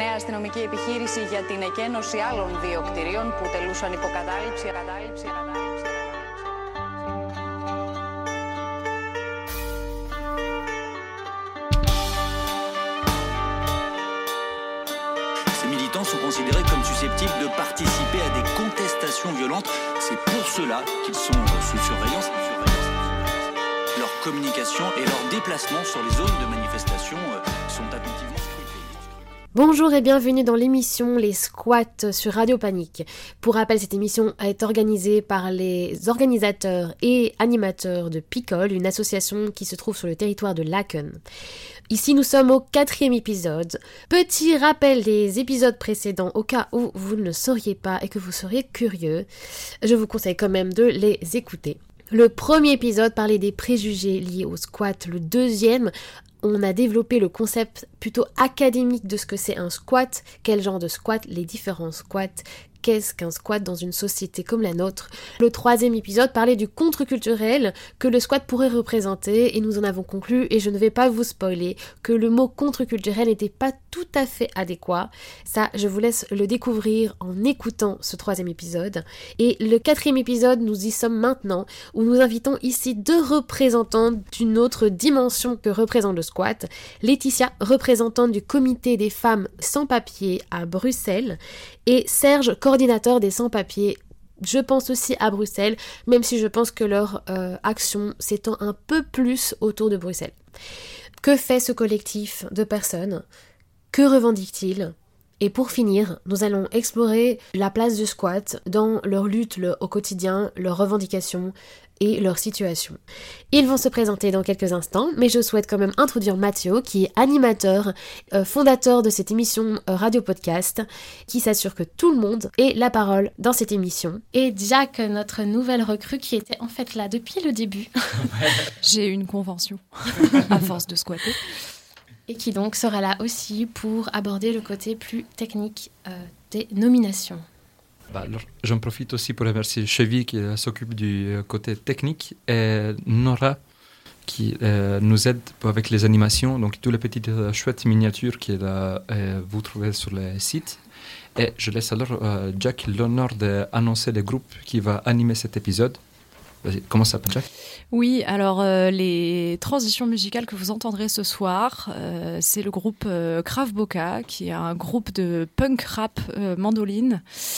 νέα αστυνομική επιχείρηση για την εκένωση άλλων δύο κτηρίων που τελούσαν υποκατάληψη. Ces militants sont considérés comme susceptibles de participer à des contestations violentes. C'est pour cela qu'ils sont sous surveillance. Leur communication et leurs déplacements sur les zones de manifestation sont attentivement scrutés. Bonjour et bienvenue dans l'émission Les Squats sur Radio Panique. Pour rappel, cette émission est organisée par les organisateurs et animateurs de Picole, une association qui se trouve sur le territoire de Laken. Ici, nous sommes au 4e épisode. Petit rappel des épisodes précédents au cas où vous ne le sauriez pas et que vous seriez curieux. Je vous conseille quand même de les écouter. Le premier épisode parlait des préjugés liés au squat. Le deuxième, on a développé le concept plutôt académique de ce que c'est un squat, quel genre de squat, les différents squats, qu'est-ce qu'un squat dans une société comme la nôtre. Le troisième épisode parlait du contre-culturel que le squat pourrait représenter et nous en avons conclu, et je ne vais pas vous spoiler, que le mot contre-culturel n'était pas tout à fait adéquat. Ça, je vous laisse le découvrir en écoutant ce troisième épisode. Et le 4e épisode, nous y sommes maintenant, où nous invitons ici deux représentants d'une autre dimension que représente le squat. Laetitia, représentante du comité des femmes sans-papiers à Bruxelles, et Serge, coordinateur des sans-papiers, je pense aussi à Bruxelles, même si je pense que leur action s'étend un peu plus autour de Bruxelles. Que fait ce collectif de personnes ? Que revendique-t-il ? Et pour finir, nous allons explorer la place du squat dans leur lutte au quotidien, leurs revendications et leur situation. Ils vont se présenter dans quelques instants, mais je souhaite quand même introduire Mathieu, qui est animateur, fondateur de cette émission radio-podcast, qui s'assure que tout le monde ait la parole dans cette émission. Et Jack, notre nouvelle recrue, qui était en fait là depuis le début. J'ai une convention, à force de squatter. Et qui donc sera là aussi pour aborder le côté plus technique des nominations. Alors, j'en profite aussi pour remercier Chevy qui s'occupe du côté technique et Nora qui nous aide avec les animations, donc toutes les petites chouettes miniatures que vous trouvez sur le site. Et je laisse alors Jack l'honneur d'annoncer le groupe qui va animer cet épisode. Vas-y, comment ça s'appelle, Jack ? Oui, alors les transitions musicales que vous entendrez ce soir, c'est le groupe Krav Boka, qui est un groupe de punk rap mandoline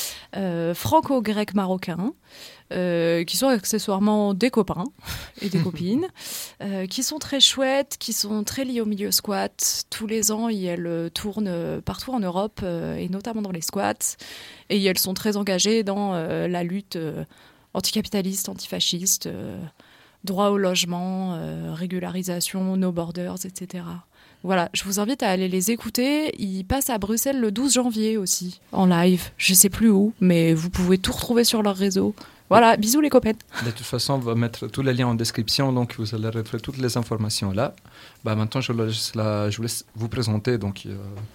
franco-grec marocain, qui sont accessoirement des copains et des copines, qui sont très chouettes, qui sont très liés au milieu squat. Tous les ans, elles tournent partout en Europe, et notamment dans les squats, et elles sont très engagées dans la lutte anticapitaliste, antifasciste, droit au logement, régularisation, no borders, etc. Voilà, je vous invite à aller les écouter. Ils passent à Bruxelles le 12 janvier aussi, en live. Je sais plus où, mais vous pouvez tout retrouver sur leur réseau. Voilà, bisous les copains. De toute façon, on va mettre tous les liens en description, donc vous allez retrouver toutes les informations là. Maintenant, je vous laisse vous présenter. Donc,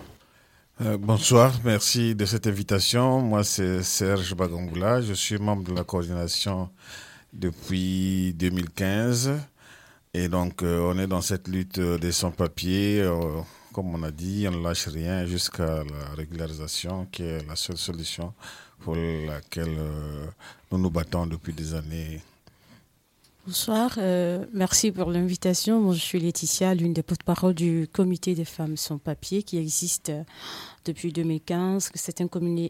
bonsoir, merci de cette invitation. Moi, c'est Serge Bagangoula. Je suis membre de la coordination depuis 2015. Et donc, on est dans cette lutte des sans-papiers. Comme on a dit, on ne lâche rien jusqu'à la régularisation, qui est la seule solution pour laquelle nous nous battons depuis des années. Bonsoir, merci pour l'invitation. Moi, je suis Laetitia, l'une des porte-parole du comité des femmes sans-papiers qui existe depuis 2015. C'est un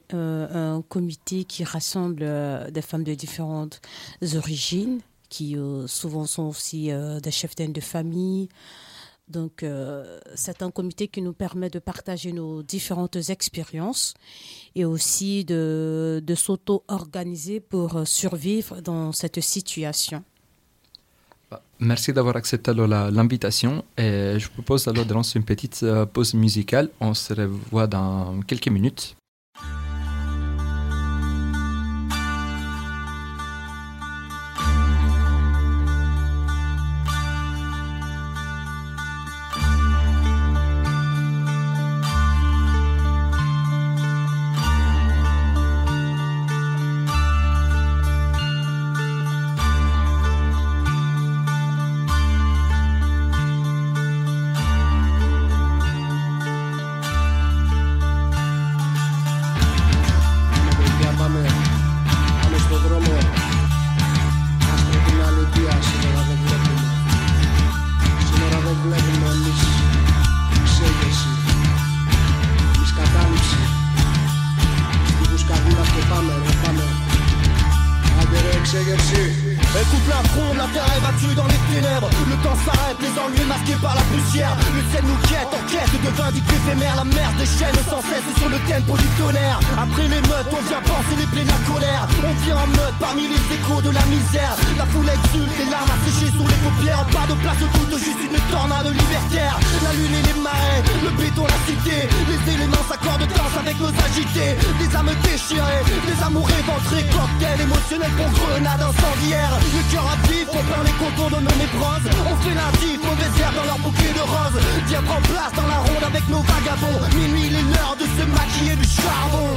comité qui rassemble des femmes de différentes origines, qui souvent sont aussi des chefs de famille. Donc, c'est un comité qui nous permet de partager nos différentes expériences et aussi de s'auto-organiser pour survivre dans cette situation. Merci d'avoir accepté l'invitation et je vous propose alors de lancer une petite pause musicale. On se revoit dans quelques minutes. ronde, la terre est battue dans les ténèbres. Le temps s'arrête, les ennuis masqués par la poussière. Le ciel nous quête, en quête de vindictes éphémères. La mer déchaîne sans cesse sur le tempo du tonnerre. Après l'émeute, on vient penser les plaies de la colère. On vient en meute parmi les échos de la misère. La foule exulte, les larmes asséchées sur les paupières. Pas de place de doute, juste une tornade libertaire. La lune et les marais, le béton, la cité. Les éléments s'accordent, dansent avec nos agités. Des âmes déchirées, des amours éventrés. Cocktail émotionnel pour grenade incendiaire. Le cœur à vif, on peint les contours de nos névroses. On fait l'indice, mauvaise herbe dans leur bouquet de roses. Viens prendre place dans la ronde avec nos vagabonds. Minuit, il est l'heure de se maquiller du charbon.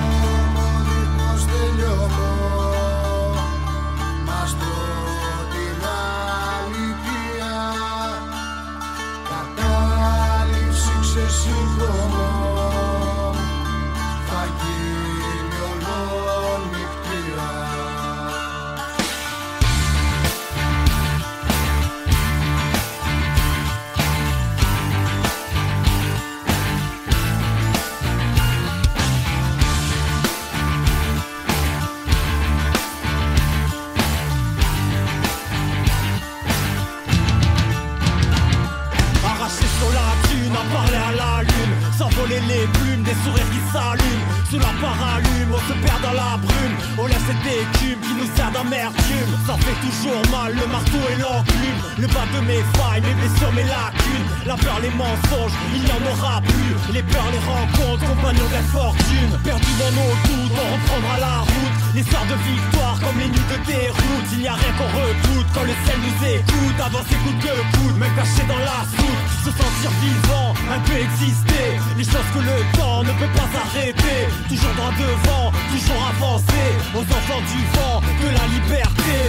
S'envoler les plumes, des sourires qui s'allument. Sous la paralume, on se perd dans la brume. On laisse cette écume qui nous sert d'amertume. Ça fait toujours mal, le marteau et l'enclume. Le bas de mes failles, mes blessures, mes lacunes. La peur, les mensonges, il n'y en aura plus. Les peurs, les rencontres, compagnons d'infortune. Perdus dans nos doutes, on reprendra la route. Les soirs de victoire comme les nuits de déroute. Il n'y a rien qu'on redoute quand le ciel nous écoute. Avancer coûte que coûte, même caché dans la soute. Se sentir vivant, un peu exister. Les choses que le temps ne peut pas arrêter. Toujours droit devant, toujours avancer. Aux enfants du vent, de la liberté.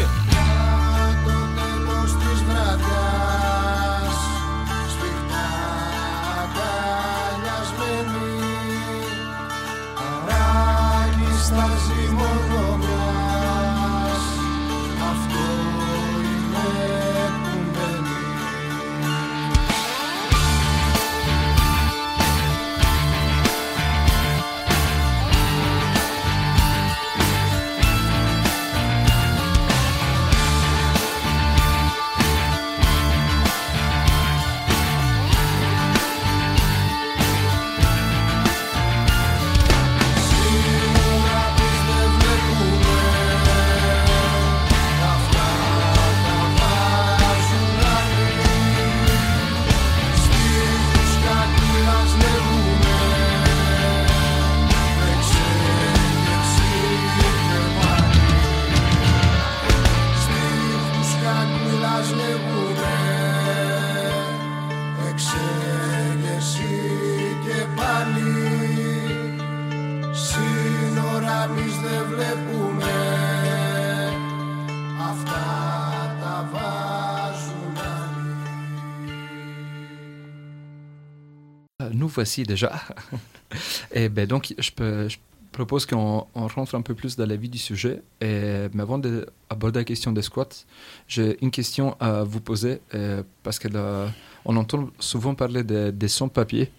Nous voici déjà. Et ben donc, je propose qu'on rentre un peu plus dans la vie du sujet. Mais avant d'aborder la question des squats, j'ai une question à vous poser parce qu'on entend souvent parler des sans-papiers.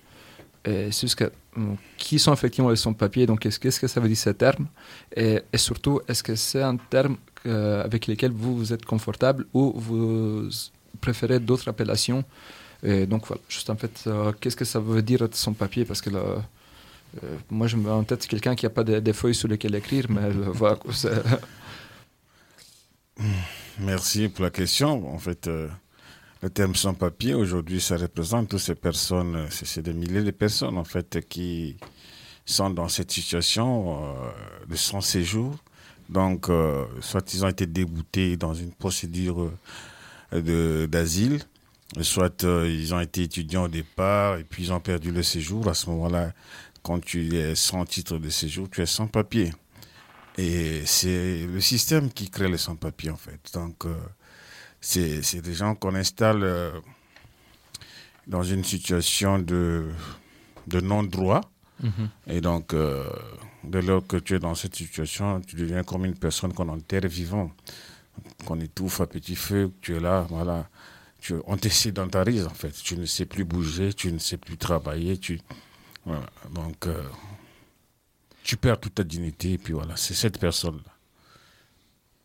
Qui sont effectivement les sans-papiers? Donc, qu'est-ce que ça veut dire ce terme? Et surtout, est-ce que c'est un terme avec lequel vous êtes confortable ou vous préférez d'autres appellations? Et donc voilà, juste en fait, qu'est-ce que ça veut dire être sans-papier? Parce que moi, je me mets en tête quelqu'un qui n'a pas des feuilles sur lesquelles écrire, mais voilà. Merci pour la question. En fait, le terme sans-papier, aujourd'hui, ça représente toutes ces personnes, c'est des milliers de personnes, en fait, qui sont dans cette situation de sans-séjour. Donc, soit ils ont été déboutés dans une procédure d'asile, soit ils ont été étudiants au départ et puis ils ont perdu le séjour. À ce moment-là, quand tu es sans titre de séjour, tu es sans papier. Et c'est le système qui crée les sans-papiers, en fait. Donc, c'est des gens qu'on installe dans une situation de non-droit. Mm-hmm. Et donc, dès lors que tu es dans cette situation, tu deviens comme une personne qu'on enterre vivant, qu'on étouffe à petit feu, tu es là, voilà. On te sédentarise, en fait. Tu ne sais plus bouger, tu ne sais plus travailler. Voilà. Donc, tu perds toute ta dignité. Et puis voilà, c'est cette personne-là.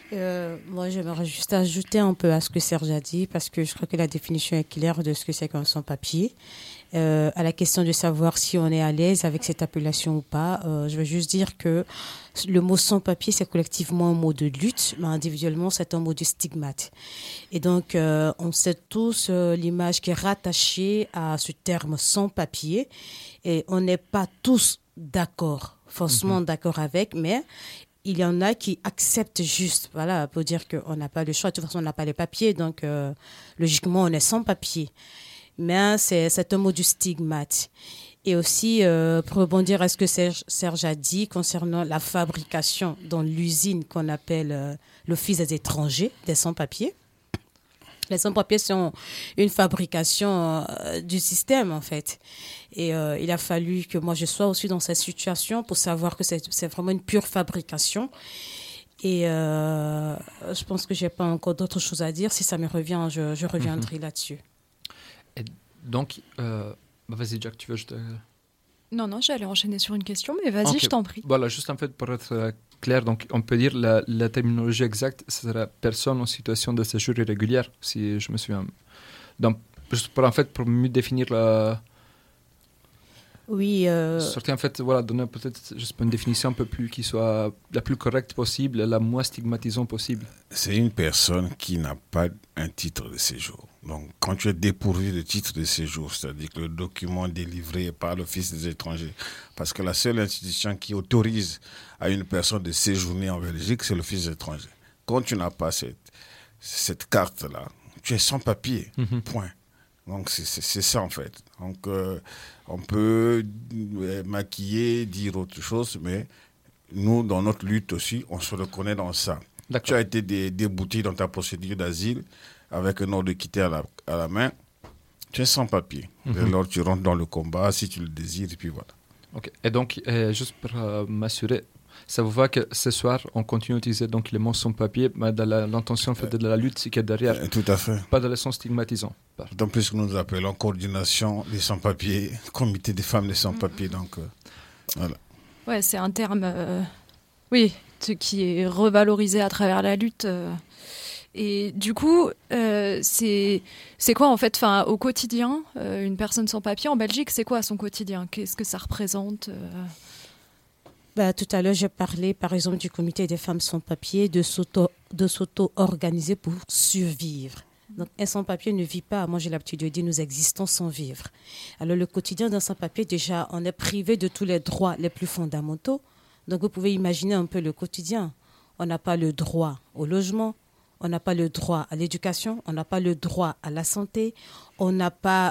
Moi, j'aimerais juste ajouter un peu à ce que Serge a dit, parce que je crois que la définition est claire de ce que c'est qu'un sans-papier. À la question de savoir si on est à l'aise avec cette appellation ou pas, je veux juste dire que le mot sans-papier, c'est collectivement un mot de lutte, mais individuellement, c'est un mot de stigmate. Et donc, on sait tous l'image qui est rattachée à ce terme sans-papier, et on n'est pas tous d'accord, forcément d'accord avec, mais il y en a qui acceptent juste, voilà, pour dire qu'on n'a pas le choix. De toute façon, on n'a pas les papiers, donc logiquement, on est sans papier. Mais c'est un mot du stigmate. Et aussi, pour rebondir à ce que Serge a dit concernant la fabrication dans l'usine qu'on appelle l'Office des étrangers, des sans-papiers. Les sans-papiers sont une fabrication du système, en fait. Et il a fallu que moi, je sois aussi dans cette situation pour savoir que c'est vraiment une pure fabrication. Et je pense que je n'ai pas encore d'autres choses à dire. Si ça me revient, je reviendrai là-dessus. Et donc, vas-y Jack, tu veux juste... Non, j'allais enchaîner sur une question, mais vas-y, Okay. Je t'en prie. Voilà, juste en fait pour être clair, donc on peut dire la terminologie exacte, ce sera personne en situation de séjour irrégulière, si je me souviens. Donc, juste pour mieux définir la... Oui. Sortir en fait, voilà, donner peut-être juste une définition un peu plus qui soit la plus correcte possible, la moins stigmatisante possible. C'est une personne qui n'a pas un titre de séjour. Donc, quand tu es dépourvu de titre de séjour, c'est-à-dire que le document délivré par l'Office des étrangers, parce que la seule institution qui autorise à une personne de séjourner en Belgique, c'est l'Office des étrangers. Quand tu n'as pas cette carte-là, tu es sans papier, point. Donc, c'est ça, en fait. Donc, on peut maquiller, dire autre chose, mais nous, dans notre lutte aussi, on se reconnaît dans ça. D'accord. Tu as été débouté dans ta procédure d'asile avec un ordre de quitter à la main. Tu es sans papier. Et alors, tu rentres dans le combat si tu le désires, et puis voilà. Ok. Et donc, juste pour m'assurer, ça vous va que ce soir, on continue d'utiliser donc les mots sans papier, mais dans l'intention en fait, de la lutte qui est derrière. Tout à fait. Pas de le sens stigmatisant. D'autant plus que nous appelons coordination des sans-papiers, comité des femmes des sans-papiers. Donc, voilà. Ouais, c'est un terme qui est revalorisé à travers la lutte. Et du coup, c'est quoi en fait, au quotidien, une personne sans papier en Belgique, c'est quoi son quotidien? Qu'est-ce que ça représente Tout à l'heure, j'ai parlé, par exemple, du comité des femmes sans papier, de s'auto-organiser pour survivre. Donc, un sans-papier ne vit pas. Moi, j'ai l'habitude de dire, nous existons sans vivre. Alors, le quotidien d'un sans-papier, déjà, on est privé de tous les droits les plus fondamentaux. Donc, vous pouvez imaginer un peu le quotidien. On n'a pas le droit au logement, on n'a pas le droit à l'éducation, on n'a pas le droit à la santé, on n'a pas...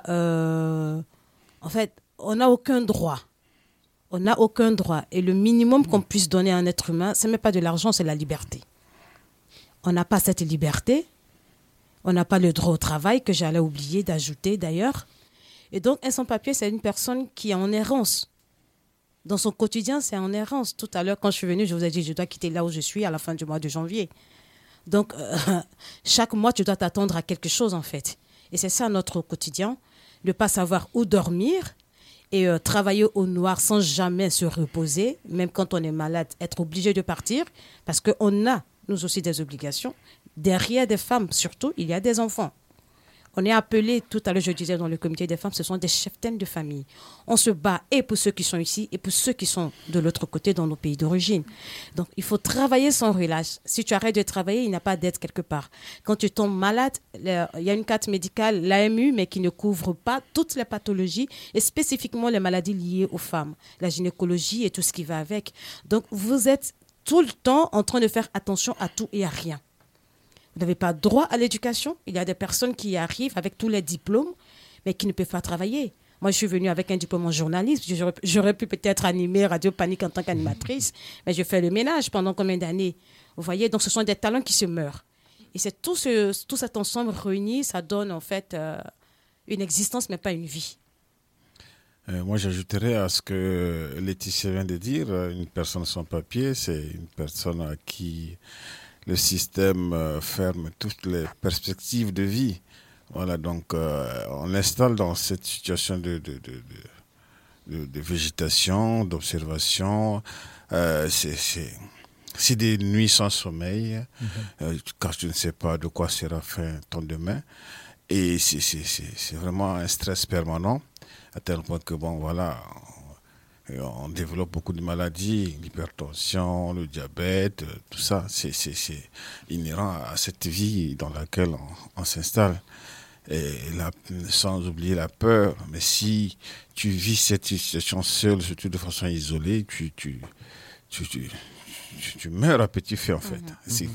En fait, on n'a aucun droit. On n'a aucun droit. Et le minimum qu'on puisse donner à un être humain, ce n'est même pas de l'argent, c'est la liberté. On n'a pas cette liberté. On n'a pas le droit au travail, que j'allais oublier d'ajouter d'ailleurs. Et donc, un sans-papier, c'est une personne qui est en errance. Dans son quotidien, c'est en errance. Tout à l'heure, quand je suis venue, je vous ai dit, je dois quitter là où je suis à la fin du mois de janvier. Donc, chaque mois, tu dois t'attendre à quelque chose, en fait. Et c'est ça notre quotidien, de ne pas savoir où dormir et travailler au noir sans jamais se reposer, même quand on est malade, être obligé de partir, parce qu'on a, nous aussi, des obligations. Derrière des femmes, surtout, il y a des enfants. On est appelé, tout à l'heure je disais dans le comité des femmes, ce sont des cheftaines de famille. On se bat et pour ceux qui sont ici et pour ceux qui sont de l'autre côté dans nos pays d'origine. Donc il faut travailler sans relâche. Si tu arrêtes de travailler, il n'y a pas d'aide quelque part. Quand tu tombes malade, il y a une carte médicale, l'AMU, mais qui ne couvre pas toutes les pathologies et spécifiquement les maladies liées aux femmes, la gynécologie et tout ce qui va avec. Donc vous êtes tout le temps en train de faire attention à tout et à rien. Vous n'avez pas droit à l'éducation. Il y a des personnes qui arrivent avec tous les diplômes, mais qui ne peuvent pas travailler. Moi, je suis venue avec un diplôme en journalisme. J'aurais pu peut-être animer Radio Panique en tant qu'animatrice, mais je fais le ménage pendant combien d'années? Vous voyez, donc ce sont des talents qui se meurent. Et c'est tout cet ensemble réuni, ça donne en fait une existence, mais pas une vie. Moi, j'ajouterais à ce que Laetitia vient de dire, une personne sans papier, c'est une personne à qui le système ferme toutes les perspectives de vie. Voilà, donc on l'installe dans cette situation de végétation, d'observation. C'est des nuits sans sommeil, car tu ne sais pas de quoi sera fait ton demain. Et c'est vraiment un stress permanent, à tel point que, on développe beaucoup de maladies, l'hypertension, le diabète, tout ça. C'est inhérent à cette vie dans laquelle on s'installe. Et sans oublier la peur. Mais si tu vis cette situation seule, surtout de façon isolée, tu meurs à petit feu, en fait. C'est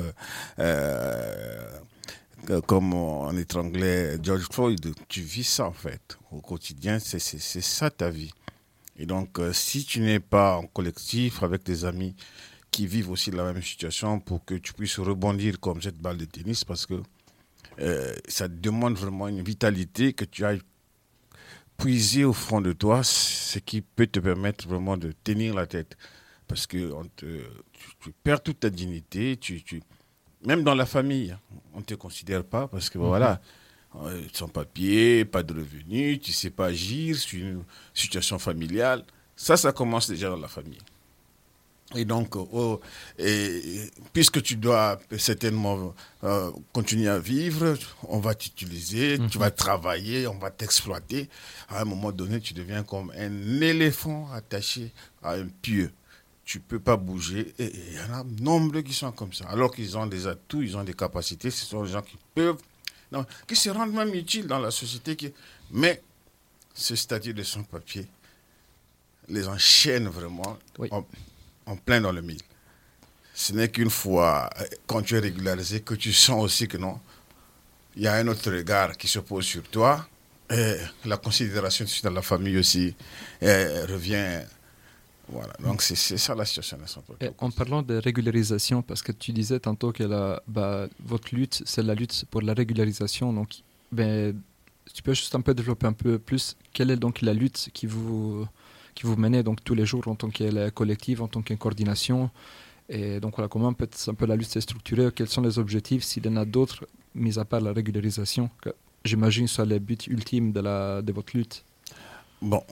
comme en étranglait George Floyd, tu vis ça, en fait. Au quotidien, c'est ça ta vie. Et donc, si tu n'es pas en collectif avec des amis qui vivent aussi la même situation pour que tu puisses rebondir comme cette balle de tennis, parce que ça demande vraiment une vitalité que tu ailles puiser au fond de toi, ce qui peut te permettre vraiment de tenir la tête. Parce que tu perds toute ta dignité, même dans la famille, on ne te considère pas parce que sans papier, pas de revenus, tu ne sais pas agir sur une situation familiale. Ça commence déjà dans la famille. Et donc, puisque tu dois certainement continuer à vivre, on va t'utiliser, tu vas travailler, on va t'exploiter. À un moment donné, tu deviens comme un éléphant attaché à un pieu. Tu ne peux pas bouger. Et il y en a nombreux qui sont comme ça. Alors qu'ils ont des atouts, ils ont des capacités. Ce sont des gens qui peuvent, qui se rendent même utiles dans la société. Mais ce statut de sans-papier les enchaîne vraiment. Oui. En plein dans le mille. Ce n'est qu'une fois, quand tu es régularisé, que tu sens aussi que non, il y a un autre regard qui se pose sur toi. Et la considération dans la famille aussi revient. Voilà, donc c'est ça la situation. En parlant de régularisation, parce que tu disais tantôt que votre lutte, c'est la lutte pour la régularisation. Donc, tu peux juste un peu développer un peu plus quelle est donc la lutte qui vous menez donc tous les jours en tant que collectif, en tant que coordination. Et donc voilà, comment peut un peu la lutte s'est structurée, quels sont les objectifs, s'il y en a d'autres, mis à part la régularisation, que j'imagine soit le but ultime de votre lutte. Bon,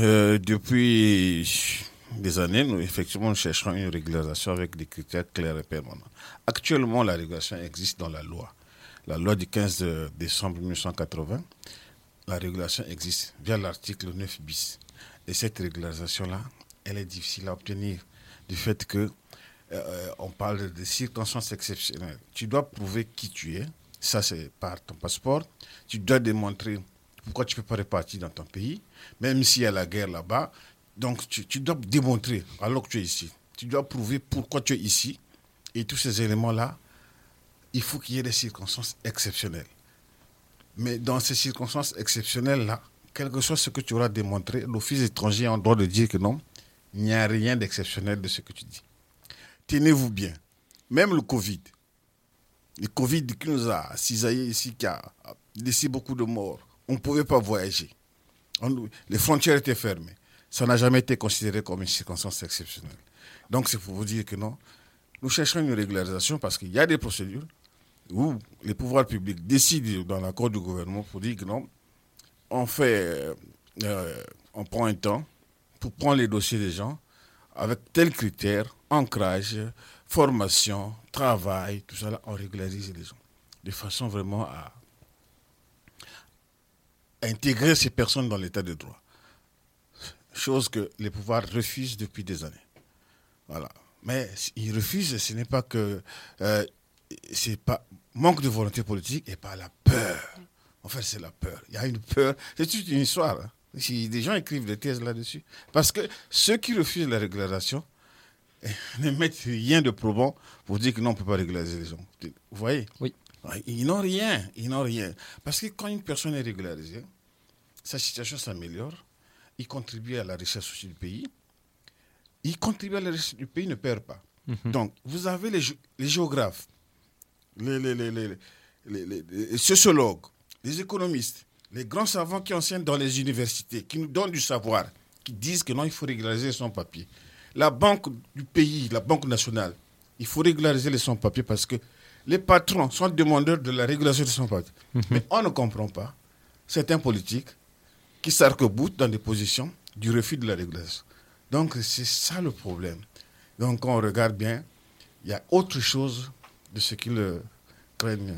depuis des années, nous cherchons une régularisation avec des critères clairs et permanents. Actuellement, la régulation existe dans la loi. La loi du 15 décembre 1980, la régulation existe via l'article 9 bis. Et cette régularisation-là, elle est difficile à obtenir du fait que on parle de circonstances exceptionnelles. Tu dois prouver qui tu es, ça c'est par ton passeport. Tu dois démontrer pourquoi tu ne peux pas repartir dans ton pays, même s'il y a la guerre là-bas. Donc tu dois démontrer alors que tu es ici. Tu dois prouver pourquoi tu es ici. Et tous ces éléments-là, il faut qu'il y ait des circonstances exceptionnelles. Mais dans ces circonstances exceptionnelles-là, quel que soit ce que tu auras démontré, l'Office étranger a le droit de dire que non, il n'y a rien d'exceptionnel de ce que tu dis. Tenez-vous bien. Même le Covid qui nous a cisaillés ici, qui a laissé beaucoup de morts, on ne pouvait pas voyager. Les frontières étaient fermées. Ça n'a jamais été considéré comme une circonstance exceptionnelle. Donc c'est pour vous dire que non, nous cherchons une régularisation parce qu'il y a des procédures où les pouvoirs publics décident dans l'accord du gouvernement pour dire que non, on prend un temps pour prendre les dossiers des gens avec tels critères, ancrage, formation, travail, tout ça là, on régularise les gens de façon vraiment à intégrer ces personnes dans l'état de droit. Chose que les pouvoirs refusent depuis des années. Voilà. Mais ils refusent, ce n'est pas que c'est pas manque de volonté politique et pas la peur. En fait, c'est la peur. Il y a une peur. C'est toute une histoire. Hein. Des gens écrivent des thèses là-dessus. Parce que ceux qui refusent la régularisation ne mettent rien de probant pour dire que non, on ne peut pas régulariser les gens. Vous voyez ? Oui. Ils n'ont rien. Parce que quand une personne est régularisée, sa situation s'améliore, il contribue à la richesse aussi du pays. Il contribue à la richesse du pays, ne perd pas. Donc, vous avez les géographes, les sociologues, les économistes, les grands savants qui enseignent dans les universités, qui nous donnent du savoir, qui disent que non, il faut régulariser son papier. La banque du pays, la banque nationale, il faut régulariser les sans-papiers parce que les patrons sont demandeurs de la régulation de sans-papiers. Mais on ne comprend pas certains politiques qui s'arc-boutent dans des positions du refus de la régulation. Donc, c'est ça le problème. Donc, quand on regarde bien, il y a autre chose de ce qu'ils craignent.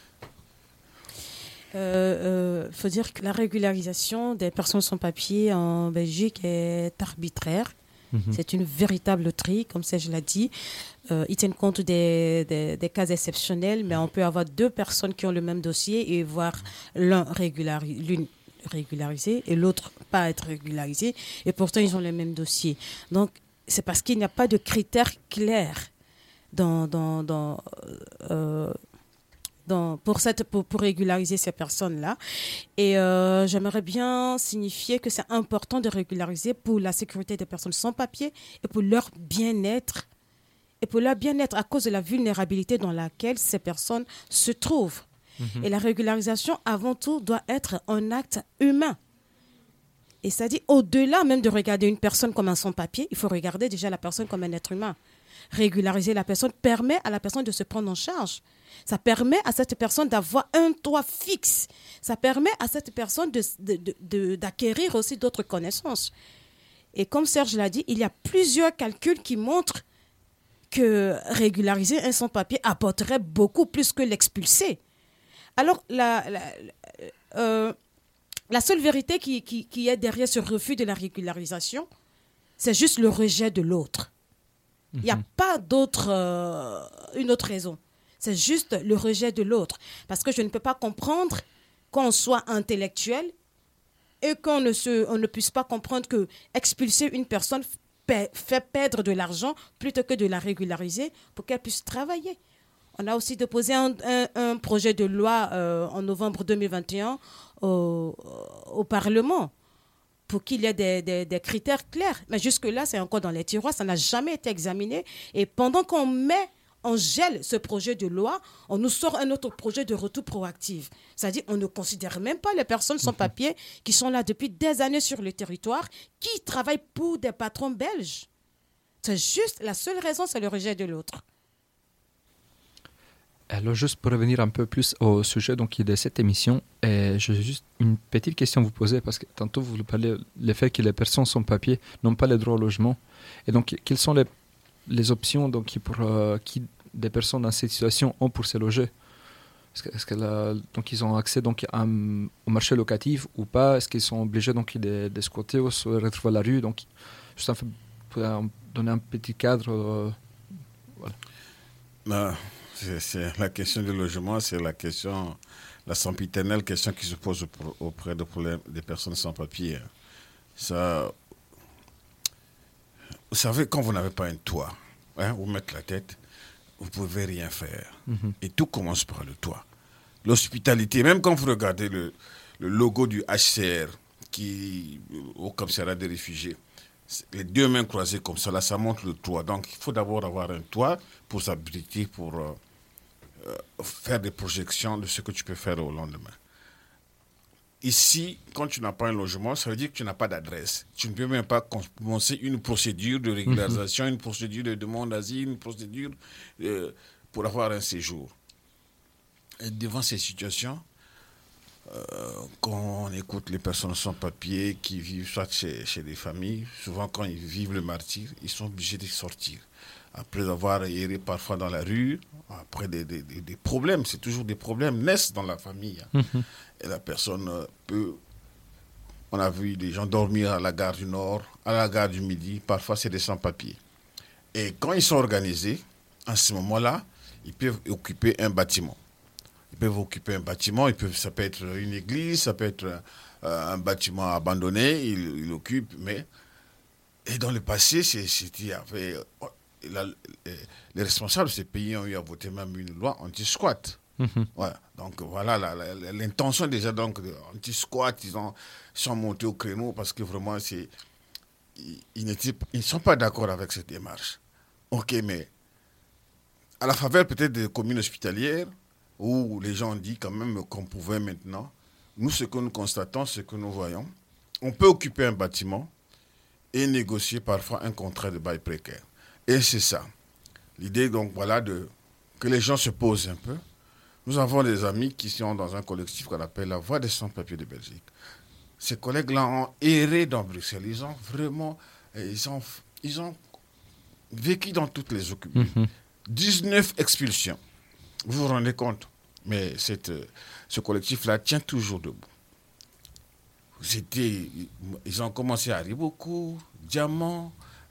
Faut dire que la régularisation des personnes sans papier en Belgique est arbitraire. C'est une véritable loterie, comme ça je l'ai dit. Ils tiennent compte des cas exceptionnels, mais on peut avoir 2 personnes qui ont le même dossier et voir l'une régularisée et l'autre pas être régularisée. Et pourtant, ils ont le même dossier. Donc, c'est parce qu'il n'y a pas de critères clairs pour régulariser ces personnes-là. Et j'aimerais bien signifier que c'est important de régulariser pour la sécurité des personnes sans papier et pour leur bien-être. Et pour leur bien-être à cause de la vulnérabilité dans laquelle ces personnes se trouvent. Et la régularisation, avant tout, doit être un acte humain. Et c'est-à-dire, au-delà même de regarder une personne comme un sans-papier, il faut regarder déjà la personne comme un être humain. Régulariser la personne permet à la personne de se prendre en charge. Ça permet à cette personne d'avoir un toit fixe. Ça permet à cette personne d'acquérir aussi d'autres connaissances. Et comme Serge l'a dit, il y a plusieurs calculs qui montrent que régulariser un sans-papier apporterait beaucoup plus que l'expulser. Alors, la seule vérité qui est derrière ce refus de la régularisation, c'est juste le rejet de l'autre. Il n'y a pas une autre raison. C'est juste le rejet de l'autre. Parce que je ne peux pas comprendre qu'on soit intellectuel et qu'on ne puisse pas comprendre que expulser une personne fait perdre de l'argent plutôt que de la régulariser pour qu'elle puisse travailler. On a aussi déposé un projet de loi en novembre 2021 au Parlement pour qu'il y ait des critères clairs. Mais jusque-là, c'est encore dans les tiroirs, ça n'a jamais été examiné. Et pendant on gèle ce projet de loi, on nous sort un autre projet de retour proactif. C'est-à-dire on ne considère même pas les personnes sans papier qui sont là depuis des années sur le territoire, qui travaillent pour des patrons belges. C'est juste, la seule raison, c'est le rejet de l'autre. Alors, juste pour revenir un peu plus au sujet donc, de cette émission, j'ai juste une petite question à vous poser, parce que tantôt vous parlez du fait que les personnes sans papier n'ont pas le droit au logement. Et donc, quelles sont les options donc, qui des personnes dans cette situation ont pour se loger? Donc, ils ont accès donc, au marché locatif ou pas? Est-ce qu'ils sont obligés donc, de squatter ou se retrouver à la rue? Donc, juste un peu, pour donner un petit cadre. Voilà. C'est la question du logement, c'est la sempiternelle question qui se pose auprès des personnes sans papier. Ça, vous savez, quand vous n'avez pas un toit, vous mettez la tête, vous ne pouvez rien faire. Et tout commence par le toit. L'hospitalité, même quand vous regardez le logo du HCR au commissariat des réfugiés, les 2 mains croisées comme ça, là, ça montre le toit. Donc, il faut d'abord avoir un toit pour s'abriter, pour faire des projections de ce que tu peux faire au lendemain. Ici, quand tu n'as pas un logement, ça veut dire que tu n'as pas d'adresse. Tu ne peux même pas commencer une procédure de régularisation, une procédure de demande d'asile, une procédure pour avoir un séjour. Et devant ces situations, quand on écoute les personnes sans papier qui vivent soit chez des familles, souvent quand ils vivent le martyre, ils sont obligés de sortir. Après avoir erré parfois dans la rue, après des problèmes, c'est toujours des problèmes naissent dans la famille. Et la personne peut... On a vu des gens dormir à la gare du Nord, à la gare du Midi, parfois c'est des sans-papiers. Et quand ils sont organisés, à ce moment-là, ils peuvent occuper un bâtiment. Ça peut être une église, ça peut être un bâtiment abandonné, ils l'occupent, mais... Et dans le passé, les responsables de ces pays ont eu à voter même une loi anti-squat. Voilà. Donc voilà l'intention déjà donc anti-squat, ils sont montés au créneau parce que vraiment ils ne sont pas d'accord avec cette démarche. Ok, mais à la faveur peut-être des communes hospitalières où les gens ont dit quand même qu'on pouvait maintenant, nous ce que nous constatons, ce que nous voyons, on peut occuper un bâtiment et négocier parfois un contrat de bail précaire. Et c'est ça. L'idée, donc, voilà, que les gens se posent un peu. Nous avons des amis qui sont dans un collectif qu'on appelle la Voix des sans-papiers de Belgique. Ces collègues-là ont erré dans Bruxelles. Ils ont vécu dans toutes les occupations. 19 expulsions. Vous vous rendez compte? Mais ce collectif-là tient toujours debout. Ils ont commencé à Riboku, Diamant,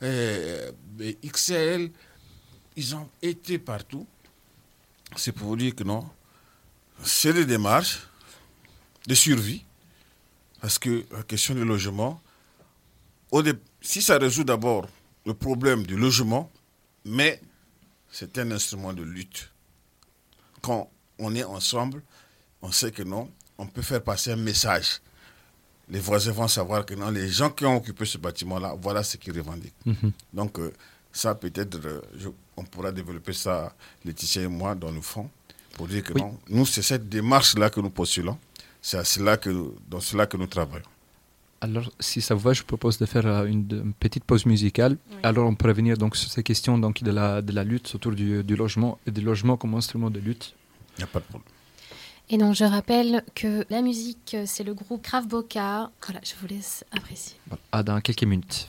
XL. Ils ont été partout. C'est pour vous dire que non, c'est des démarches de survie. Parce que la question du logement, si ça résout d'abord le problème du logement, mais c'est un instrument de lutte. Quand on est ensemble, on sait que non, on peut faire passer un message. Les voisins vont savoir que non, les gens qui ont occupé ce bâtiment-là, voilà ce qu'ils revendiquent. Donc, ça, peut-être, on pourra développer ça, Laetitia et moi, dans le fond, pour dire que non, nous, c'est cette démarche-là que nous postulons. C'est dans cela que nous travaillons. Alors, si ça vous va, je propose de faire une petite pause musicale. Oui. Alors, on pourrait revenir donc sur ces questions donc, de la lutte autour du logement et du logement comme instrument de lutte. Il n'y a pas de problème. Et donc, je rappelle que la musique, c'est le groupe Krav Boka. Voilà, je vous laisse apprécier. À dans quelques minutes.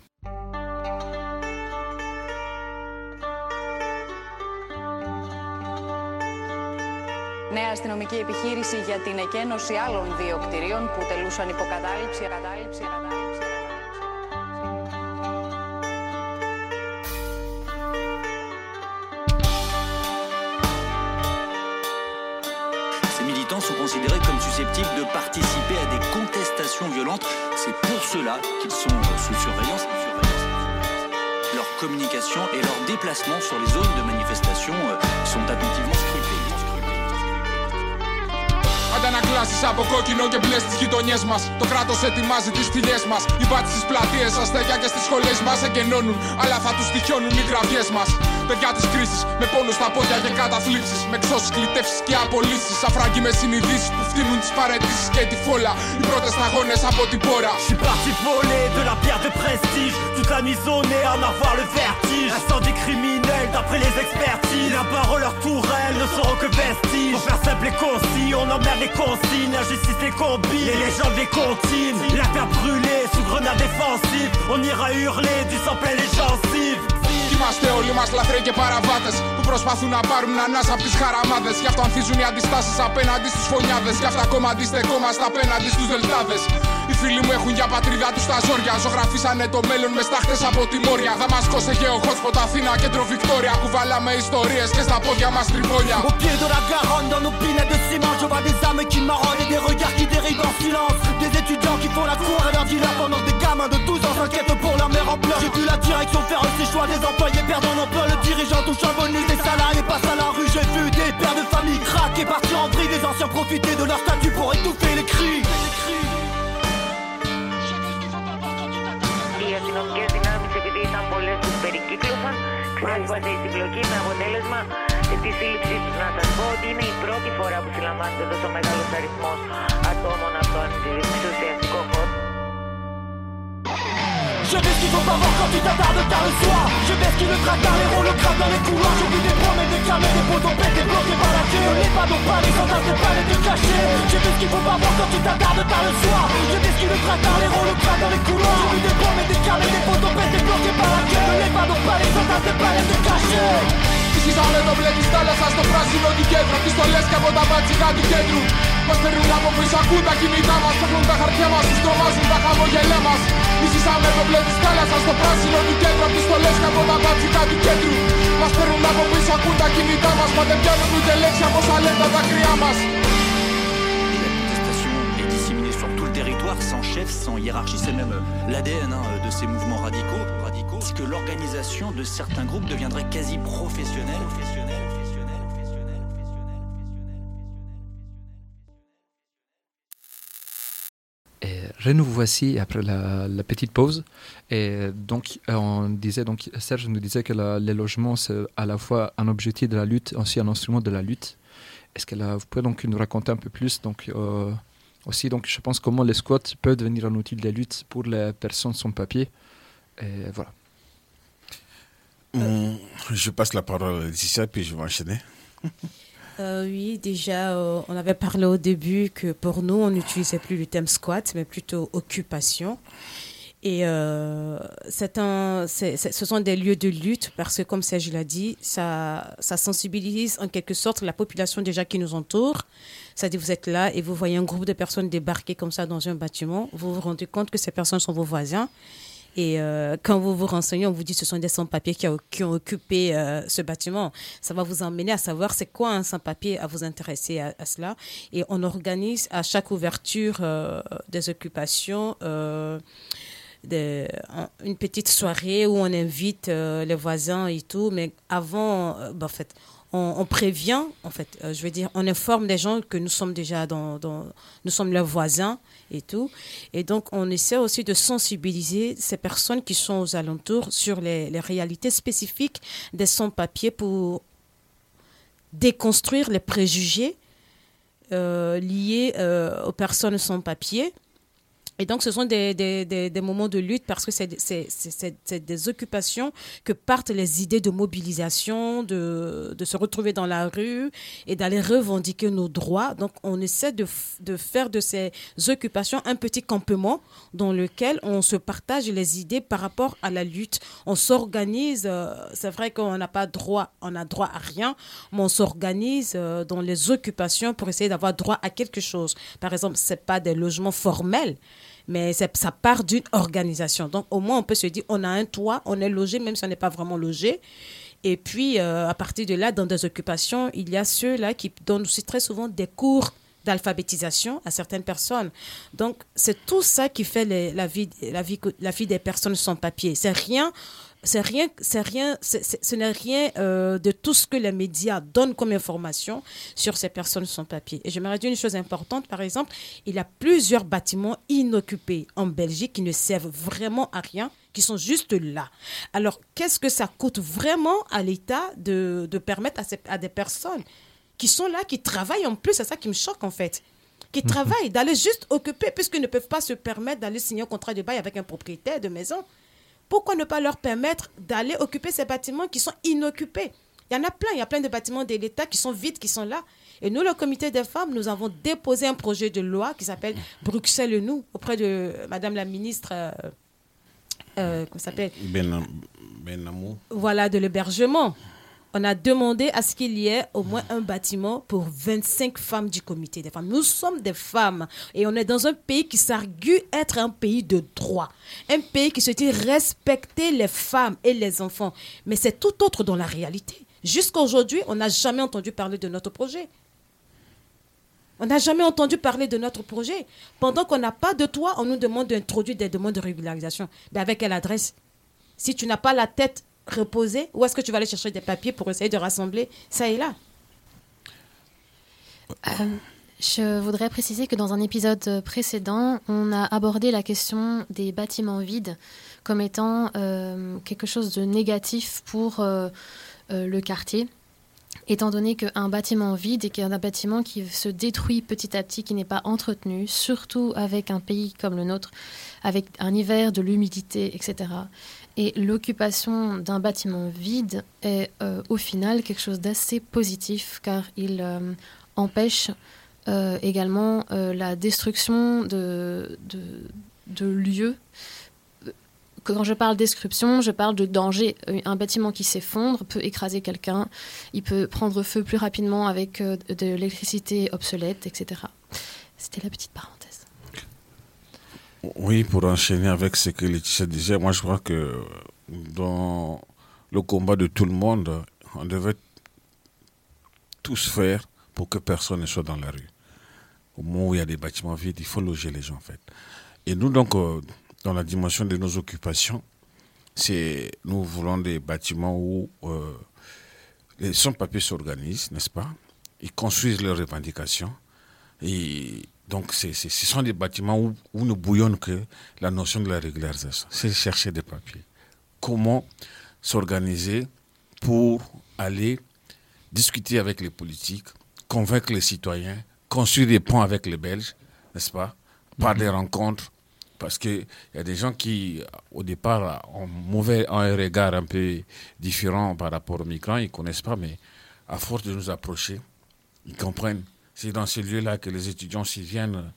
Νέα αστυνομική επιχείρηση για την εκένωση άλλων δύο κτηρίων που τελούσαν υποκατάληψη. Ces militants sont considérés comme susceptibles de participer à des contestations violentes. C'est pour cela qu'ils sont sous surveillance. Leur communication et leur déplacement sur les zones de manifestation sont attentivement scrutés. Αντανακλάσεις από κόκκινο και μπλε στις γειτονιές μας. Το κράτος ετοιμάζει τις θηλιές μας. Οι μπάτσοι στις πλατείες, αστέγια και στις σχολές μας εγκαινώνουν. Αλλά θα τους τυχιώνουν οι γραφιές μας. Παιδιά της κρίσης, με πόνο στα πόδια και καταθλίψεις. Με εξώσεις, κλητεύσεις και απολύσεις. Αφράγγοι με συνειδήσεις που φτύνουν τις παραιτήσεις και τη φόλα. Οι πρώτες σταγόνες από την πόρα. J'suis parti voler de la pierre de prestige. Toute la mise au nez, en avoir le vertige. Incendie criminel d'après les expertises. Les barreaux, leurs tourelles ne seront que vestiges. Pour faire simple et concis, on emmerde les consignes. L'injustice les combine, les légendes les continent. La terre brûlée sous grenade défensive. On ira hurler du sang plein les gencives. Είμαστε όλοι μας λαθρέοι και παραβάτες που προσπαθούν να πάρουν ανάσα από τις χαραμάδες. Γι' αυτό ανθίζουν οι αντιστάσεις απέναντι στους φωνιάδες. Γι' αυτό ακόμα αντιστεκόμαστε απέναντι στους δελτάδες. Οι φίλοι μου έχουν για πατρίδα τους τα ζόρια. Ζωγραφίσανε το μέλλον με στάχτες από τη Μόρια. Δαμασκός και ο hotspot Αθήνα, κέντρο Βικτόρια. Κουβάλαμε ιστορίες και στα πόδια μας τριβόλια. Au pied de la Garonne, dans nos pinèdes de ciment, je vois des âmes qui marronnent et des regards qui dérivent en silence. Des étudiants qui font la cour et leur dealer pendant que des gamins de 12 ans s'inquiètent pour leur mère en pleurs. J'ai vu la direction faire ses choix, des employés perdent en emploi. Le dirigeant touche un bonus, des salariés passent à la rue. J'ai vu des pères de famille craquer, partir en vrille. Des anciens profiter de leur statut pour étouffer les cris. Οι αστυνομικές δυνάμεις, επειδή ήταν πολλές που περικύκλωσαν, ξέσπασε η συμπλοκή με αποτέλεσμα τη σύλληψή τους. Να σας πω ότι είναι η πρώτη φορά που συλλαμβάνεται τόσο μεγάλος αριθμός ατόμων από τον εξουσιαστικό χώρο. Je vais ce qu'il faut pas voir quand tu t'attardes tard le soir. Je vais ce qui le tracard, les rôles, le crâne dans les couloirs. J'ai vu des promesses, des camés, des poteaux pétés, bloqués par la queue. Les panneaux pas, les sentences, des palais de cachés. Je vais ce qu'il faut pas voir quand tu t'attardes tard le soir. Je vais ce qui le tracard, les rôles, le crâne dans les couloirs. J'ai vu des promesses, des camés, des poteaux pétés, bloqués par la queue. Les panneaux pas, les sentences, des palais de cachés. Ισχύσαμε το μπλε της θάλασσας στο πράσινο του κέντρου. Πιστολές και από τα μπατσικά του κέντρου. Μας περνούν από πίσω, ακούν τα κινητά μας. Παίρνουν τα χαρτιά μας, τους τρομάζουν τα χαμογελιά μας. Ισχύσαμε το μπλε της θάλασσας στο πράσινο του κέντρου. Πιστολές και από τα μπατσικά του κέντρου. Μας περνούν από πίσω, ακούν τα κινητά μας. Μα δεν πιάνουν ούτε λέξη από όσα λένε τα δάκρυά μας. Tout le territoire, sans chef, sans hiérarchie, c'est même l'ADN de ces mouvements radicaux, que l'organisation de certains groupes deviendrait quasi professionnelle. Nous voici après la petite pause. Et donc, on disait, donc, Serge nous disait que les logements, c'est à la fois un objectif de la lutte, aussi un instrument de la lutte. Est-ce que vous pouvez donc nous raconter un peu plus aussi, donc, je pense comment les squats peuvent devenir un outil de lutte pour les personnes sans papier. Et voilà. Je passe la parole à Laetitia, puis je vais enchaîner. Oui, déjà, on avait parlé au début que pour nous, on n'utilisait plus le thème squat, mais plutôt occupation. Et ce sont des lieux de lutte parce que, comme Serge l'a dit, ça sensibilise en quelque sorte la population déjà qui nous entoure. C'est-à-dire, vous êtes là et vous voyez un groupe de personnes débarquer comme ça dans un bâtiment. Vous vous rendez compte que ces personnes sont vos voisins. Et quand vous vous renseignez, on vous dit que ce sont des sans-papiers qui ont occupé ce bâtiment. Ça va vous emmener à savoir c'est quoi un sans-papier, à vous intéresser à cela. Et on organise à chaque ouverture des occupations une petite soirée où on invite les voisins et tout. Mais avant, en fait, on prévient, en fait, je veux dire, on informe les gens que nous sommes déjà nous sommes leurs voisins et tout. Et donc, on essaie aussi de sensibiliser ces personnes qui sont aux alentours sur les réalités spécifiques des sans-papiers pour déconstruire les préjugés liés aux personnes sans-papiers. Et donc, ce sont des moments de lutte parce que c'est des occupations que partent les idées de mobilisation, de se retrouver dans la rue et d'aller revendiquer nos droits. Donc, on essaie de faire de ces occupations un petit campement dans lequel on se partage les idées par rapport à la lutte. On s'organise, c'est vrai qu'on n'a pas droit, on a droit à rien, mais on s'organise dans les occupations pour essayer d'avoir droit à quelque chose. Par exemple, c'est pas des logements formels, mais ça part d'une organisation. Donc, au moins, on peut se dire, on a un toit, on est logé, même si on n'est pas vraiment logé. Et puis, à partir de là, dans des occupations, il y a ceux-là qui donnent aussi très souvent des cours d'alphabétisation à certaines personnes. Donc, c'est tout ça qui fait la vie des personnes sans papier. Ce n'est rien de tout ce que les médias donnent comme information sur ces personnes sans papier. Et j'aimerais dire une chose importante, par exemple, il y a plusieurs bâtiments inoccupés en Belgique qui ne servent vraiment à rien, qui sont juste là. Alors, qu'est-ce que ça coûte vraiment à l'État de permettre à des personnes qui sont là, qui travaillent en plus, c'est ça qui me choque en fait, qui travaillent, d'aller juste occuper, puisqu'ils ne peuvent pas se permettre d'aller signer un contrat de bail avec un propriétaire de maison. Pourquoi ne pas leur permettre d'aller occuper ces bâtiments qui sont inoccupés? Il y en a plein, il y a plein de bâtiments de l'État qui sont vides, qui sont là. Et nous, le comité des femmes, nous avons déposé un projet de loi qui s'appelle Bruxelles-nous auprès de Madame la ministre, comment s'appelle Benamou. Voilà, de l'hébergement. On a demandé à ce qu'il y ait au moins un bâtiment pour 25 femmes du comité des femmes. Nous sommes des femmes et on est dans un pays qui s'argue être un pays de droit. Un pays qui se dit respecter les femmes et les enfants. Mais c'est tout autre dans la réalité. Jusqu'à aujourd'hui, on n'a jamais entendu parler de notre projet. On n'a jamais entendu parler de notre projet. Pendant qu'on n'a pas de toit, on nous demande d'introduire des demandes de régularisation. Mais avec quelle adresse? Si tu n'as pas la tête reposer, où est-ce que tu vas aller chercher des papiers pour essayer de rassembler ça et là? Je voudrais préciser que dans un épisode précédent, on a abordé la question des bâtiments vides comme étant quelque chose de négatif pour le quartier, étant donné qu'un bâtiment vide est un bâtiment qui se détruit petit à petit, qui n'est pas entretenu, surtout avec un pays comme le nôtre, avec un hiver, de l'humidité, etc. Et l'occupation d'un bâtiment vide est au final quelque chose d'assez positif car il empêche également la destruction de lieux. Quand je parle de destruction, je parle de danger. Un bâtiment qui s'effondre peut écraser quelqu'un, il peut prendre feu plus rapidement avec de l'électricité obsolète, etc. C'était la petite parenthèse. Oui, pour enchaîner avec ce que Laetitia disait, moi je crois que dans le combat de tout le monde, on devait tous faire pour que personne ne soit dans la rue. Au moment où il y a des bâtiments vides, il faut loger les gens en fait. Et nous donc, dans la dimension de nos occupations, nous voulons des bâtiments où les sans-papiers s'organisent, n'est-ce pas? Ils construisent leurs revendications et donc, ce sont des bâtiments où ne bouillonne que la notion de la régularisation. C'est chercher des papiers. Comment s'organiser pour aller discuter avec les politiques, convaincre les citoyens, construire des ponts avec les Belges, n'est-ce pas? Par des rencontres. Parce qu'il y a des gens qui, au départ, ont un regard un peu différent par rapport aux migrants. Ils ne connaissent pas, mais à force de nous approcher, ils comprennent. C'est dans ces lieux-là que les étudiants s'y viennent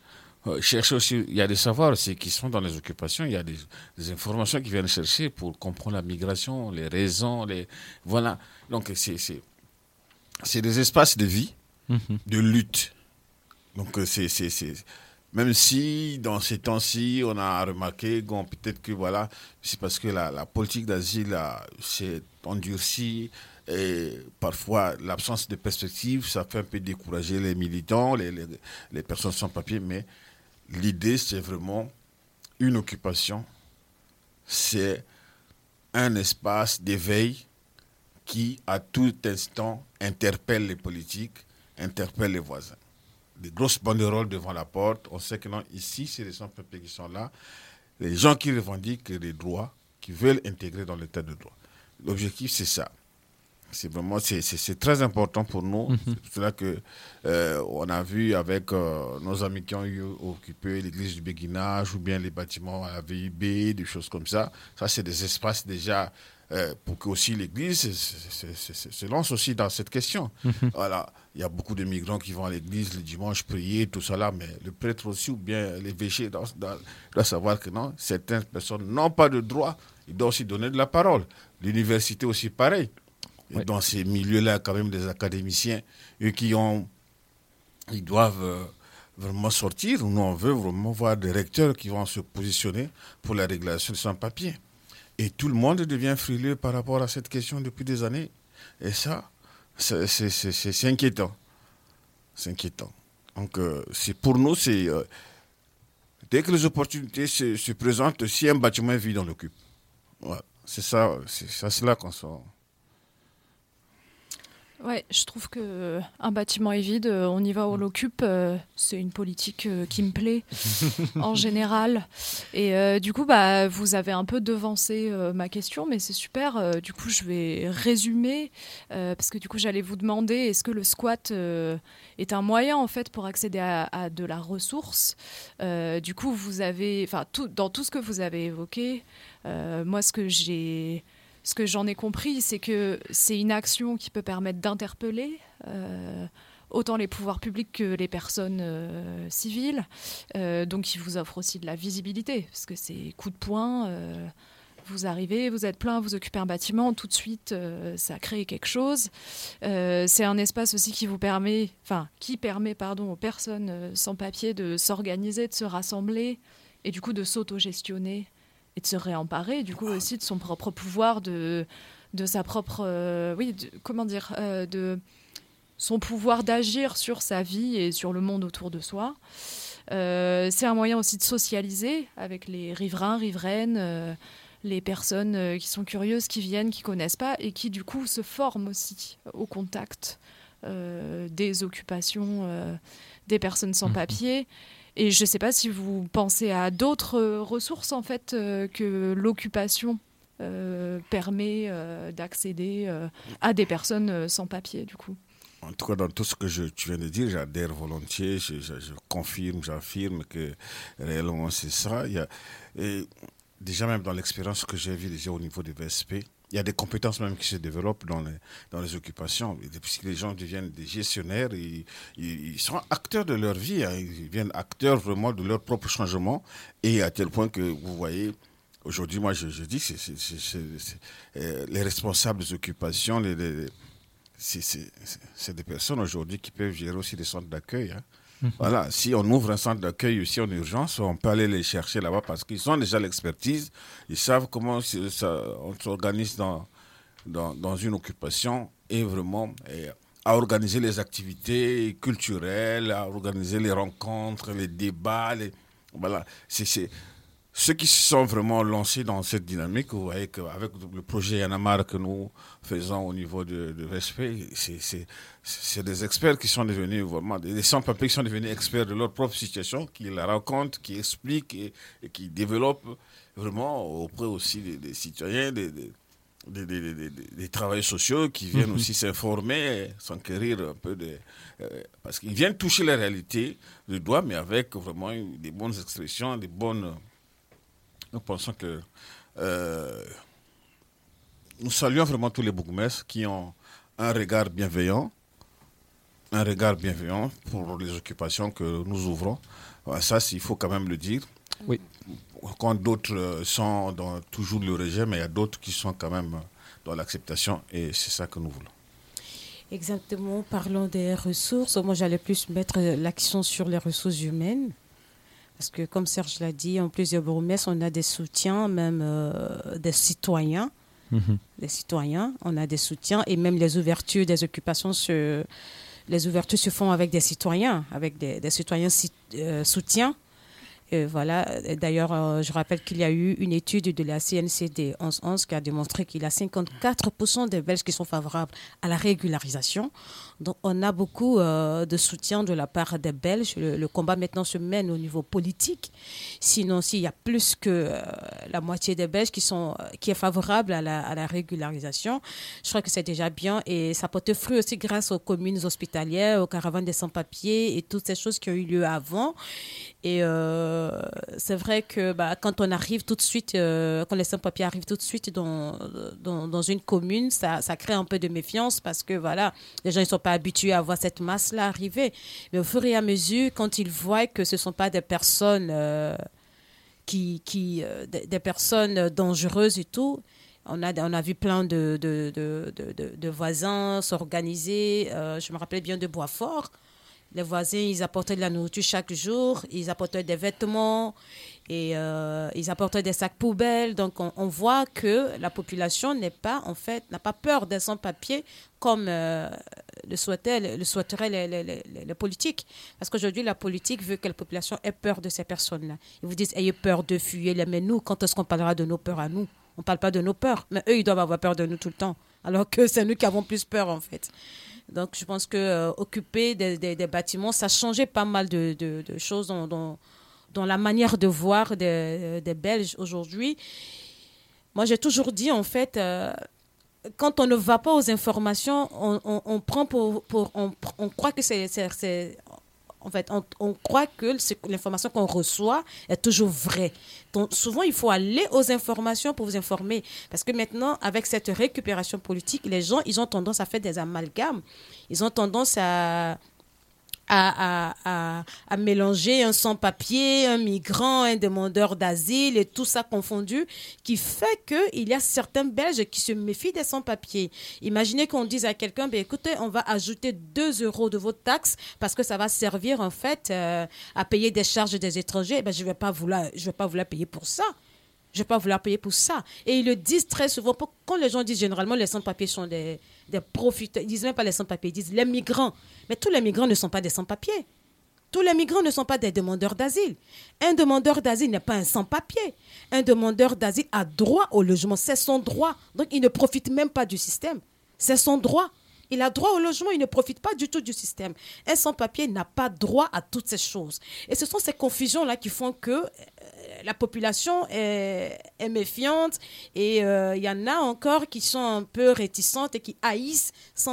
chercher aussi, il y a des savoirs aussi qui sont dans les occupations, il y a des informations qui viennent chercher pour comprendre la migration, les raisons, voilà. Donc c'est des espaces de vie, de lutte. Donc même si dans ces temps-ci, on a remarqué peut-être que voilà, c'est parce que la politique d'asile s'est endurcie et parfois l'absence de perspective, ça fait un peu décourager les militants, les personnes sans papier, mais l'idée, c'est vraiment une occupation, c'est un espace d'éveil qui, à tout instant, interpelle les politiques, interpelle les voisins. Des grosses banderoles devant la porte. On sait que non, ici, c'est les sans-papiers qui sont là. Les gens qui revendiquent les droits, qui veulent intégrer dans l'état de droit. L'objectif, c'est ça. C'est vraiment, c'est très important pour nous. C'est pour cela que on a vu avec nos amis qui ont occupé l'église du Béguinage ou bien les bâtiments à la VIB, des choses comme ça. Ça, c'est des espaces déjà pour que aussi l'église se lance aussi dans cette question. Voilà, il y a beaucoup de migrants qui vont à l'église le dimanche prier, tout ça là, mais le prêtre aussi ou bien l'évêché doit savoir que non, certaines personnes n'ont pas de droit. Ils doivent aussi donner de la parole. L'université aussi pareil. Et dans ces milieux-là, quand même, des académiciens, eux ils doivent vraiment sortir. Nous, on veut vraiment voir des recteurs qui vont se positionner pour la régulation de sans-papiers. Et tout le monde devient frileux par rapport à cette question depuis des années. Et ça, c'est inquiétant. C'est inquiétant. Donc, pour nous, dès que les opportunités se présentent, si un bâtiment est vide, on l'occupe. Voilà. C'est là qu'on sort. Ouais, je trouve que un bâtiment est vide, on y va, on l'occupe. C'est une politique qui me plaît en général. Et du coup, vous avez un peu devancé ma question, mais c'est super. Du coup, je vais résumer parce que du coup, j'allais vous demander est-ce que le squat est un moyen en fait pour accéder à de la ressource. Du coup, vous avez, dans tout ce que vous avez évoqué, moi, ce que j'en ai compris, c'est que c'est une action qui peut permettre d'interpeller autant les pouvoirs publics que les personnes civiles. Donc, il vous offre aussi de la visibilité, parce que c'est coup de poing. Vous arrivez, vous êtes plein, vous occupez un bâtiment, tout de suite, ça crée quelque chose. C'est un espace aussi qui permet aux personnes sans papier de s'organiser, de se rassembler et du coup de s'autogestionner et de se réemparer, du coup, aussi de son propre pouvoir, de sa propre... de son pouvoir d'agir sur sa vie et sur le monde autour de soi. C'est un moyen aussi de socialiser avec les riverains, riveraines, les personnes qui sont curieuses, qui viennent, qui ne connaissent pas et qui, du coup, se forment aussi au contact des occupations des personnes sans papier. Et je ne sais pas si vous pensez à d'autres ressources en fait que l'occupation permet d'accéder à des personnes sans papier du coup. En tout cas, dans tout ce que tu viens de dire, j'adhère volontiers, je confirme, j'affirme que réellement c'est ça. Et déjà même dans l'expérience que j'ai vue déjà au niveau des VSP, il y a des compétences même qui se développent dans les occupations. Et depuis que les gens deviennent des gestionnaires, ils sont acteurs de leur vie, hein. Ils deviennent acteurs vraiment de leur propre changement. Et à tel point que vous voyez, aujourd'hui, moi je dis que les responsables des occupations, c'est des personnes aujourd'hui qui peuvent gérer aussi des centres d'accueil. Hein. Voilà, si on ouvre un centre d'accueil aussi en urgence, on peut aller les chercher là-bas parce qu'ils ont déjà l'expertise, ils savent comment on s'organise dans une occupation et vraiment à organiser les activités culturelles, à organiser les rencontres, les débats. Voilà, c'est ceux qui se sont vraiment lancés dans cette dynamique, vous voyez qu'avec le projet Yanamar que nous faisons au niveau de respect, c'est des experts qui sont devenus vraiment, des sans-papiers qui sont devenus experts de leur propre situation, qui la racontent, qui expliquent et qui développent vraiment auprès aussi des citoyens, des travailleurs sociaux qui viennent aussi s'informer, s'enquérir un peu parce qu'ils viennent toucher la réalité du doigt, mais avec vraiment des bonnes expressions, des bonnes... Nous pensons que nous saluons vraiment tous les bourgmestres qui ont un regard bienveillant un regard bienveillant pour les occupations que nous ouvrons. Ça, il faut quand même le dire. Oui. Quand d'autres sont dans toujours le rejet, mais il y a d'autres qui sont quand même dans l'acceptation et c'est ça que nous voulons. Exactement, parlons des ressources. Moi, j'allais plus mettre l'accent sur les ressources humaines. Parce que, comme Serge l'a dit, en plus de bourgmestres, on a des soutiens, même des citoyens. Des citoyens, on a des soutiens et même les ouvertures des occupations se font avec des citoyens, soutiens. Voilà. D'ailleurs, je rappelle qu'il y a eu une étude de la CNCD 1111 qui a démontré qu'il y a 54% des Belges qui sont favorables à la régularisation. Donc, on a beaucoup de soutien de la part des Belges. Le combat maintenant se mène au niveau politique. Sinon, s'il y a plus que la moitié des Belges qui est favorable à la régularisation, je crois que c'est déjà bien. Et ça porte fruit aussi grâce aux communes hospitalières, aux caravanes des sans-papiers et toutes ces choses qui ont eu lieu avant. Et c'est vrai que quand on arrive tout de suite, quand les sans-papiers arrivent tout de suite dans une commune, ça crée un peu de méfiance parce que voilà, les gens ne sont pas habitués à voir cette masse-là arriver. Mais au fur et à mesure, quand ils voient que ce ne sont pas des personnes, des personnes dangereuses et tout, on a vu plein de voisins s'organiser. Je me rappelle bien de Boisfort. Les voisins, ils apportaient de la nourriture chaque jour, ils apportaient des vêtements et ils apportaient des sacs poubelles. Donc, on voit que la population n'a pas peur des sans-papiers comme le souhaiteraient les politiques. Parce qu'aujourd'hui, la politique veut que la population ait peur de ces personnes-là. Ils vous disent, ayez peur de fuir. Mais nous, quand est-ce qu'on parlera de nos peurs à nous? On ne parle pas de nos peurs. Mais eux, ils doivent avoir peur de nous tout le temps. Alors que c'est nous qui avons plus peur, en fait. Donc, je pense que occuper des bâtiments, ça a changé pas mal de choses dans la manière de voir des Belges aujourd'hui. Moi, j'ai toujours dit, en fait, quand on ne va pas aux informations, on prend on croit que c'est en fait, on croit que l'information qu'on reçoit est toujours vraie. Donc, souvent, il faut aller aux informations pour vous informer. Parce que maintenant, avec cette récupération politique, les gens, ils ont tendance à faire des amalgames. Ils ont tendance à mélanger un sans-papier, un migrant, un demandeur d'asile et tout ça confondu, qui fait qu'il y a certains Belges qui se méfient des sans-papiers. Imaginez qu'on dise à quelqu'un, écoutez, on va ajouter 2 € de votre taxe parce que ça va servir en fait à payer des charges des étrangers. Je ne vais pas vouloir payer pour ça. Je ne vais pas vouloir payer pour ça. Et ils le disent très souvent. Quand les gens disent généralement les sans-papiers sont des profiteurs, ils ne disent même pas les sans-papiers, ils disent les migrants. Mais tous les migrants ne sont pas des sans-papiers. Tous les migrants ne sont pas des demandeurs d'asile. Un demandeur d'asile n'est pas un sans-papier. Un demandeur d'asile a droit au logement. C'est son droit. Donc, il ne profite même pas du système. C'est son droit. Il a droit au logement, il ne profite pas du tout du système. Un sans-papier n'a pas droit à toutes ces choses. Et ce sont ces confusions-là qui font que la population est méfiante et il y en a encore qui sont un peu réticentes et qui haïssent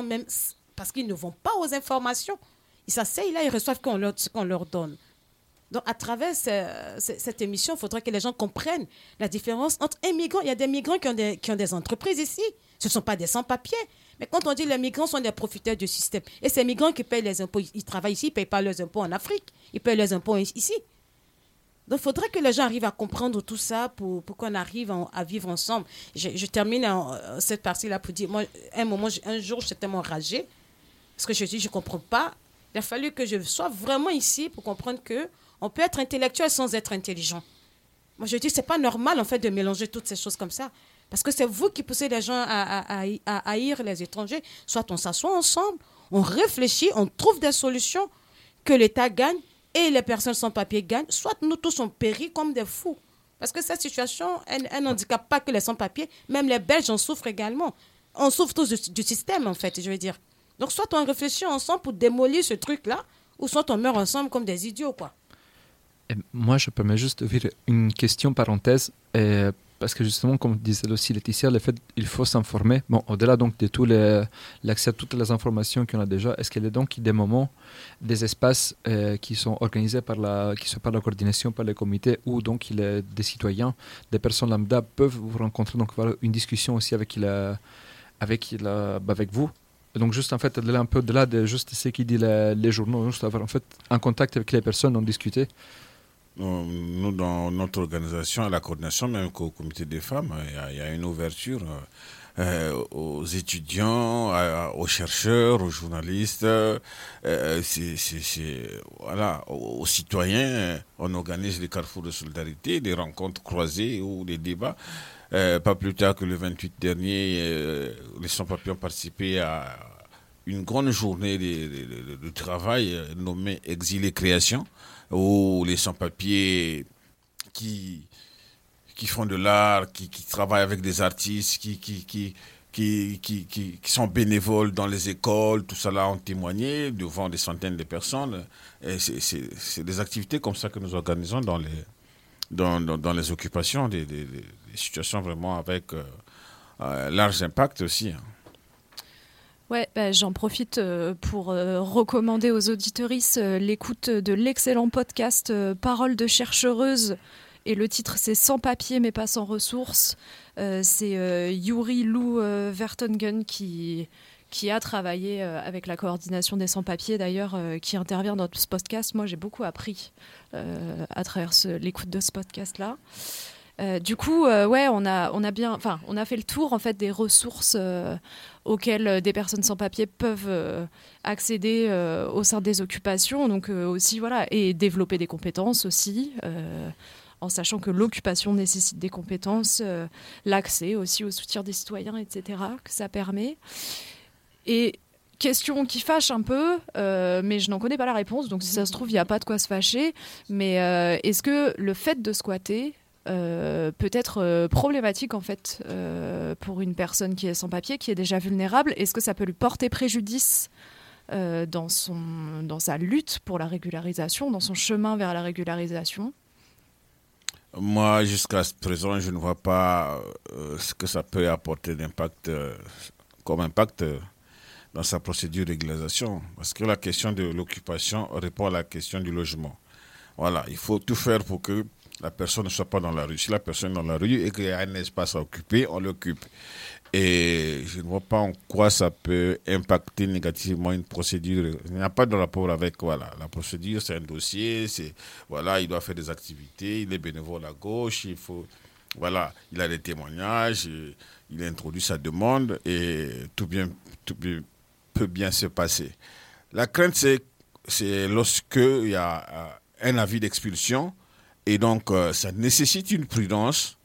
parce qu'ils ne vont pas aux informations. Ils s'asseyent là, ils reçoivent ce qu'on leur donne. Donc, à travers cette émission, il faudrait que les gens comprennent la différence entre un migrant. Il y a des migrants qui ont des entreprises ici. Ce ne sont pas des sans-papiers. Mais quand on dit que les migrants sont des profiteurs du système, et ces migrants qui payent les impôts, ils travaillent ici, ils ne payent pas leurs impôts en Afrique. Ils payent leurs impôts ici. Donc, il faudrait que les gens arrivent à comprendre tout ça pour qu'on arrive à vivre ensemble. Je termine cette partie-là pour dire, moi, un jour, j'étais tellement enragée parce que je dis, je ne comprends pas. Il a fallu que je sois vraiment ici pour comprendre qu'on peut être intellectuel sans être intelligent. Moi, je dis, ce n'est pas normal, en fait, de mélanger toutes ces choses comme ça. Parce que c'est vous qui poussez les gens à haïr les étrangers. Soit on s'assoit ensemble, on réfléchit, on trouve des solutions que l'État gagne et les personnes sans papier gagnent. Soit nous tous on périt comme des fous. Parce que cette situation, elle n'handicape pas que les sans-papiers. Même les Belges en souffrent également. On souffre tous du système, en fait, je veux dire. Donc, soit on réfléchit ensemble pour démolir ce truc-là, ou soit on meurt ensemble comme des idiots, quoi. Et moi, je permets juste d'ouvrir une question parenthèse. Parce que justement, comme disait aussi Laetitia, le fait qu'il faut s'informer. Bon, au-delà donc de tout l'accès à toutes les informations qu'on a déjà, est-ce qu'il y a donc des moments, des espaces qui sont organisés par la coordination, par les comités, où donc des citoyens, des personnes lambda peuvent vous rencontrer, donc avoir une discussion aussi avec vous, Donc juste en fait, un peu au-delà de juste ce qui dit les journaux, juste avoir en fait un contact avec les personnes, en discuter. Nous, dans notre organisation, à la coordination, même qu'au comité des femmes, il y a une ouverture aux étudiants, aux chercheurs, aux journalistes, voilà, aux citoyens. On organise des carrefours de solidarité, des rencontres croisées ou des débats. Pas plus tard que le 28 dernier, les sans-papiers ont participé à une grande journée de travail nommée Exil et Création, où les sans-papiers qui font de l'art, qui travaillent avec des artistes, qui sont bénévoles dans les écoles, tout ça là ont témoigné devant des centaines de personnes. Et c'est des activités comme ça que nous organisons dans les occupations, des situations vraiment avec large impact aussi. Ouais, j'en profite pour recommander aux auditeuristes l'écoute de l'excellent podcast Paroles de chercheuses. Et le titre, c'est Sans papier mais pas sans ressources. C'est Yuri Lou Vertonghen qui a travaillé avec la coordination des sans-papiers, d'ailleurs, qui intervient dans ce podcast. Moi, j'ai beaucoup appris à travers l'écoute de ce podcast-là. Du coup, ouais, on a fait le tour en fait des ressources auxquelles des personnes sans papier peuvent accéder au sein des occupations, donc aussi voilà, et développer des compétences aussi, en sachant que l'occupation nécessite des compétences, l'accès aussi au soutien des citoyens, etc., que ça permet. Et question qui fâche un peu, mais je n'en connais pas la réponse, donc si ça se trouve, il n'y a pas de quoi se fâcher, mais est-ce que le fait de squatter peut être problématique en fait pour une personne qui est sans papier, qui est déjà vulnérable? Est-ce que ça peut lui porter préjudice dans sa lutte pour la régularisation, dans son chemin vers la régularisation? Moi, jusqu'à présent, je ne vois pas ce que ça peut apporter d'impact comme impact dans sa procédure de régularisation. Parce que la question de l'occupation répond à la question du logement. Voilà, il faut tout faire pour que la personne ne soit pas dans la rue. Si la personne est dans la rue et qu'il y a un espace à occuper, on l'occupe. Et je ne vois pas en quoi ça peut impacter négativement une procédure. Il n'y a pas de rapport avec la procédure, c'est un dossier, il doit faire des activités, il est bénévole à gauche, il a des témoignages, il a introduit sa demande et tout peut bien se passer. La crainte, c'est lorsqu'il y a un avis d'expulsion et donc ça nécessite une prudence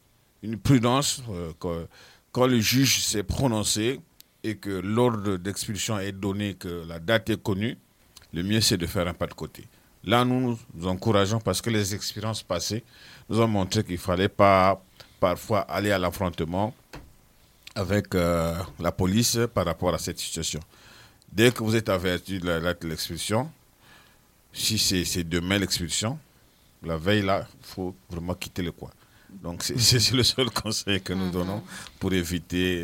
quand le juge s'est prononcé et que l'ordre d'expulsion est donné, que la date est connue, le mieux c'est de faire un pas de côté. Là, nous encourageons parce que les expériences passées nous ont montré qu'il ne fallait pas parfois aller à l'affrontement avec la police par rapport à cette situation. Dès que vous êtes averti de la date de l'expulsion, si c'est demain l'expulsion, la veille là, il faut vraiment quitter le coin. Donc c'est le seul conseil que nous donnons pour éviter.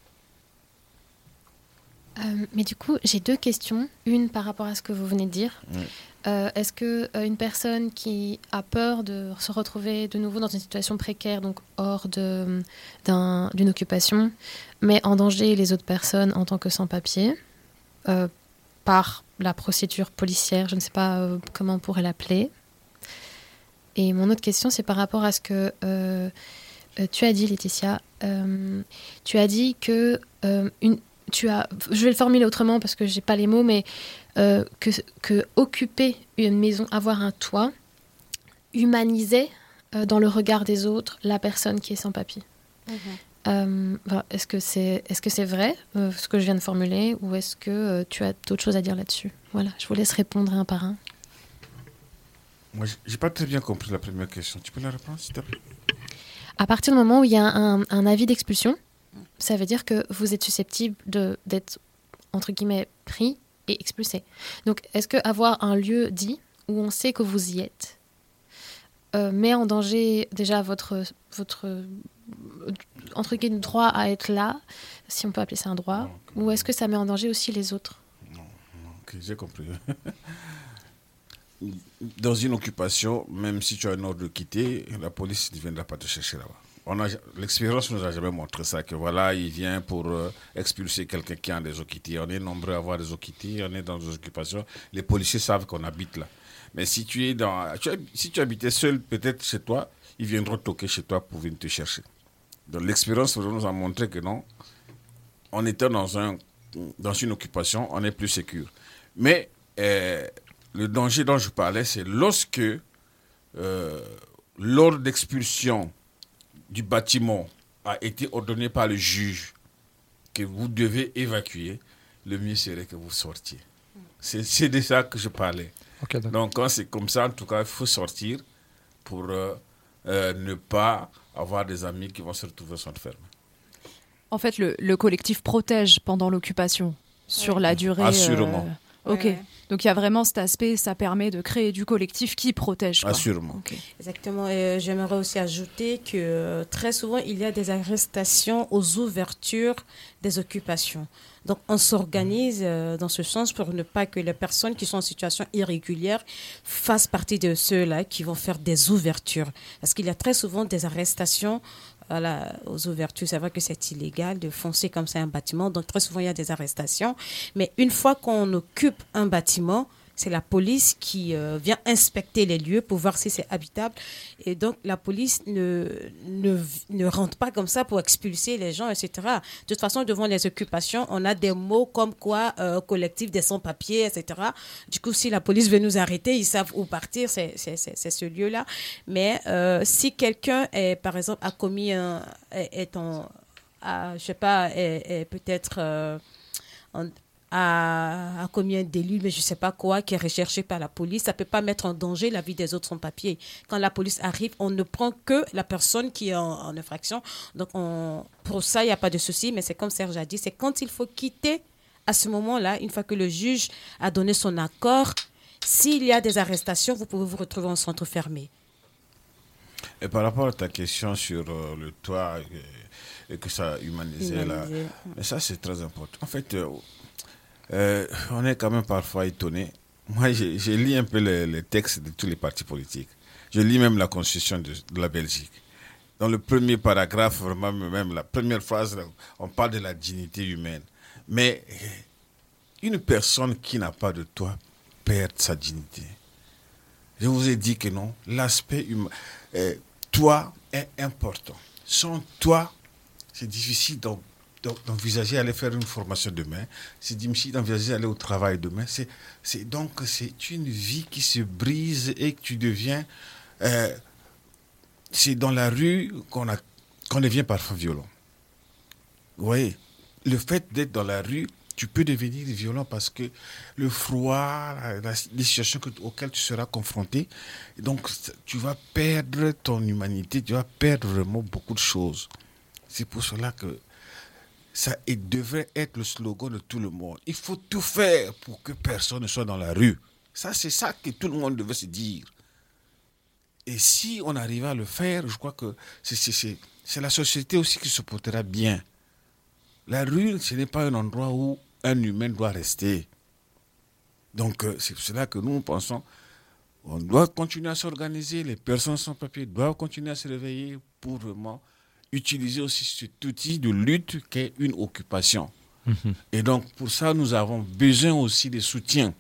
Mais du coup, j'ai deux questions. Une par rapport à ce que vous venez de dire. Est-ce qu'une personne qui a peur de se retrouver de nouveau dans une situation précaire, donc hors d'une occupation, met en danger les autres personnes en tant que sans-papiers par la procédure policière, je ne sais pas comment on pourrait l'appeler. Et mon autre question, c'est par rapport à ce que tu as dit, Laetitia. Tu as dit que je vais le formuler autrement parce que j'ai pas les mots, mais que occuper une maison, avoir un toit, humanisait dans le regard des autres la personne qui est sans papier. Voilà. Est-ce que c'est vrai ce que je viens de formuler, ou est-ce que tu as d'autres choses à dire là-dessus? Voilà, je vous laisse répondre un par un. Moi, j'ai pas très bien compris la première question. Tu peux la répondre, s'il te plaît? À partir du moment où il y a un avis d'expulsion, ça veut dire que vous êtes susceptible d'être, entre guillemets, pris et expulsé. Donc, est-ce qu'avoir un lieu dit où on sait que vous y êtes met en danger déjà votre entre guillemets, droit à être là, si on peut appeler ça un droit, ou est-ce que ça met en danger aussi les autres? Non, ok, j'ai compris. Dans une occupation, même si tu as un ordre de quitter, la police ne viendra pas te chercher là-bas. l'expérience nous a jamais montré ça, que voilà, il vient pour expulser quelqu'un qui a des OQTF. On est nombreux à avoir des OQTF, on est dans des occupations. Les policiers savent qu'on habite là. Mais si tu habitais seul, peut-être chez toi, ils viendront toquer chez toi pour venir te chercher. Donc l'expérience nous a montré que non, en étant dans une occupation, on est plus sécure. Mais le danger dont je parlais, c'est lorsque l'ordre d'expulsion du bâtiment a été ordonné par le juge que vous devez évacuer, le mieux serait que vous sortiez. C'est de ça que je parlais. Okay, donc quand c'est comme ça, en tout cas, il faut sortir pour ne pas avoir des amis qui vont se retrouver s'enfermer. En fait, le collectif protège pendant l'occupation, sur la durée. Assurément. Ok. Donc il y a vraiment cet aspect, ça permet de créer du collectif qui protège. Quoi. Assurément. Okay. Exactement. Et j'aimerais aussi ajouter que très souvent, il y a des arrestations aux ouvertures des occupations. Donc on s'organise dans ce sens pour ne pas que les personnes qui sont en situation irrégulière fassent partie de ceux-là qui vont faire des ouvertures. Parce qu'il y a très souvent des arrestations aux ouvertures. C'est vrai que c'est illégal de foncer comme ça un bâtiment. Donc très souvent, il y a des arrestations. Mais une fois qu'on occupe un bâtiment, c'est la police qui vient inspecter les lieux pour voir si c'est habitable. Et donc, la police ne rentre pas comme ça pour expulser les gens, etc. De toute façon, devant les occupations, on a des mots comme quoi collectif des sans-papiers, etc. Du coup, si la police veut nous arrêter, ils savent où partir, c'est ce lieu-là. Mais si quelqu'un, par exemple, a commis a commis un délit, mais je ne sais pas quoi, qui est recherché par la police, ça ne peut pas mettre en danger la vie des autres sans-papiers. Quand la police arrive, on ne prend que la personne qui est en infraction. Donc, pour ça, il n'y a pas de souci, mais c'est comme Serge a dit, c'est quand il faut quitter, à ce moment-là, une fois que le juge a donné son accord, s'il y a des arrestations, vous pouvez vous retrouver en centre fermé. Et par rapport à ta question sur le toit et que ça humanisait là, mais ça, c'est très important. En fait, on est quand même parfois étonné. Moi, je lis un peu les textes de tous les partis politiques. Je lis même la constitution de la Belgique. Dans le premier paragraphe, vraiment, même la première phrase, on parle de la dignité humaine. Mais une personne qui n'a pas de toit perd sa dignité. Je vous ai dit que non. L'aspect humain, toit est important. Sans toit, c'est difficile d'envisager aller faire une formation demain, c'est difficile d'envisager aller au travail demain. Donc c'est une vie qui se brise et que tu deviens... c'est dans la rue qu'on devient parfois violent. Vous voyez, le fait d'être dans la rue, tu peux devenir violent parce que le froid, les situations auxquelles tu seras confronté, donc tu vas perdre ton humanité, tu vas perdre vraiment beaucoup de choses. C'est pour cela que ça devrait être le slogan de tout le monde. Il faut tout faire pour que personne ne soit dans la rue. Ça, c'est ça que tout le monde devait se dire. Et si on arrivait à le faire, je crois que c'est la société aussi qui se portera bien. La rue, ce n'est pas un endroit où un humain doit rester. Donc, c'est pour cela que nous pensons on doit continuer à s'organiser. Les personnes sans papier doivent continuer à se réveiller pour vraiment utiliser aussi cet outil de lutte qu'est une occupation. Et donc, pour ça, nous avons besoin aussi de soutien.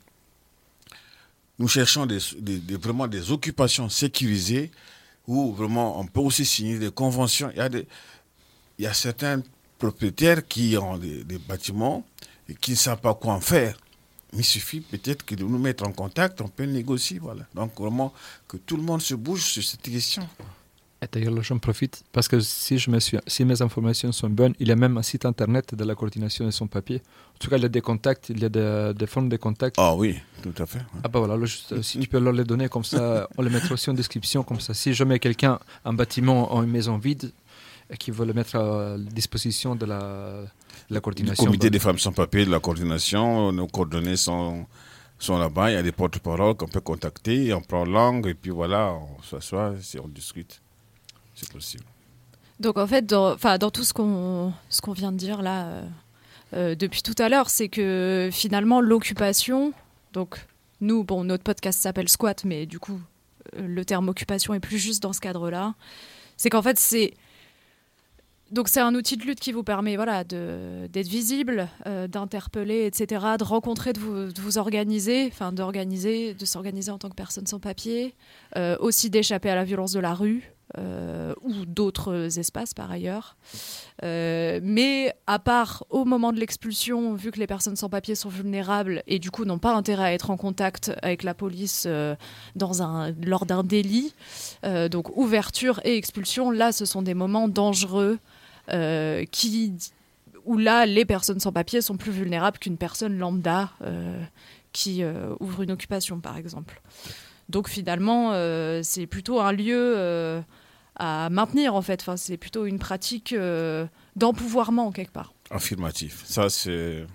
Nous cherchons vraiment des occupations sécurisées où vraiment on peut aussi signer des conventions. Il y a certains propriétaires qui ont des bâtiments et qui ne savent pas quoi en faire. Mais il suffit peut-être que de nous mettre en contact, on peut négocier. Voilà. Donc, vraiment, que tout le monde se bouge sur cette question. Et d'ailleurs, j'en profite parce que si mes informations sont bonnes, il y a même un site internet de la coordination de son papier. En tout cas, il y a des contacts, il y a des formes de contact. Ah oui, tout à fait. Ouais. Ah bah voilà, si tu peux leur les donner comme ça, on les mettra aussi en description. Comme ça, si jamais quelqu'un, un bâtiment ou une maison vide, qui veut le mettre à disposition de la coordination. Le comité des femmes sans papier, de la coordination, nos coordonnées sont là-bas. Il y a des porte-paroles qu'on peut contacter, on prend langue et puis voilà, on s'assoit et on discute. C'est possible. Donc en fait, dans tout ce qu'on vient de dire là depuis tout à l'heure, c'est que finalement l'occupation, donc nous, notre podcast s'appelle Squat, mais du coup le terme occupation est plus juste dans ce cadre-là. C'est qu'en fait c'est Donc c'est un outil de lutte qui vous permet d'être visible, d'interpeller, etc., de rencontrer, de vous organiser, de s'organiser en tant que personne sans papier, aussi d'échapper à la violence de la rue ou d'autres espaces par ailleurs. Mais à part au moment de l'expulsion, vu que les personnes sans papier sont vulnérables et du coup n'ont pas intérêt à être en contact avec la police lors d'un délit, donc ouverture et expulsion, là ce sont des moments dangereux où là, les personnes sans papier sont plus vulnérables qu'une personne lambda qui ouvre une occupation, par exemple. Donc finalement, c'est plutôt un lieu à maintenir, en fait. Enfin, c'est plutôt une pratique d'empouvoirment, quelque part. Affirmatif. Ça, c'est...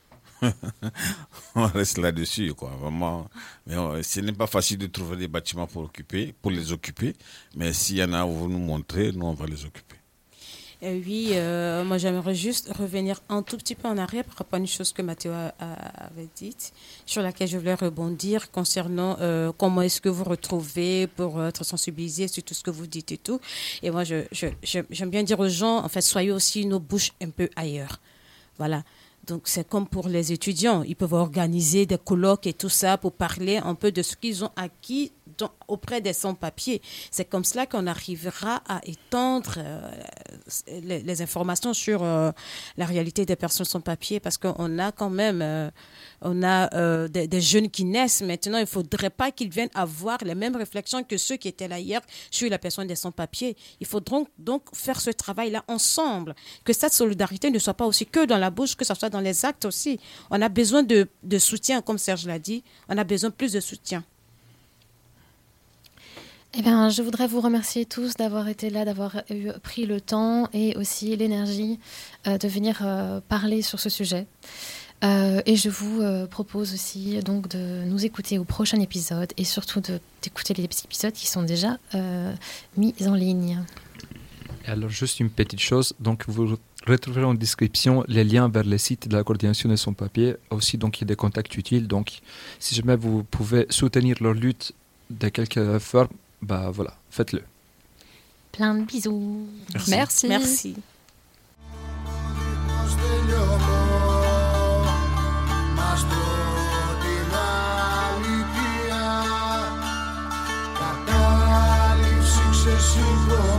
On reste là-dessus, quoi. Vraiment. Mais ce n'est pas facile de trouver des bâtiments pour les occuper. Mais s'il y en a où vous nous montrez, nous, on va les occuper. Oui, moi j'aimerais juste revenir un tout petit peu en arrière par rapport à une chose que Mathéo avait dite, sur laquelle je voulais rebondir concernant comment est-ce que vous retrouvez pour être sensibilisé sur tout ce que vous dites et tout. Et moi, j'aime bien dire aux gens, en fait, soyez aussi nos bouches un peu ailleurs. Voilà. Donc, c'est comme pour les étudiants. Ils peuvent organiser des colloques et tout ça pour parler un peu de ce qu'ils ont acquis auprès des sans-papiers. C'est comme cela qu'on arrivera à étendre les informations sur la réalité des personnes sans-papiers, parce qu'on a quand même des jeunes qui naissent maintenant. Il ne faudrait pas qu'ils viennent avoir les mêmes réflexions que ceux qui étaient là hier sur la personne des sans-papiers. Il faut donc faire ce travail-là ensemble, que cette solidarité ne soit pas aussi que dans la bouche, que ce soit dans les actes aussi. On a besoin de soutien, comme Serge l'a dit. On a besoin plus de soutien. Eh bien, je voudrais vous remercier tous d'avoir été là, d'avoir pris le temps et aussi l'énergie de venir parler sur ce sujet. Et je vous propose aussi donc de nous écouter au prochain épisode et surtout d'écouter les épisodes qui sont déjà mis en ligne. Et alors, juste une petite chose. Donc, vous retrouverez en description les liens vers les sites de la coordination des sans-papiers. Aussi, donc, il y a des contacts utiles. Donc, si jamais vous pouvez soutenir leur lutte de quelque forme, bah voilà, faites-le. Plein de bisous. Merci. Merci. Κατάληψη ξεσύγω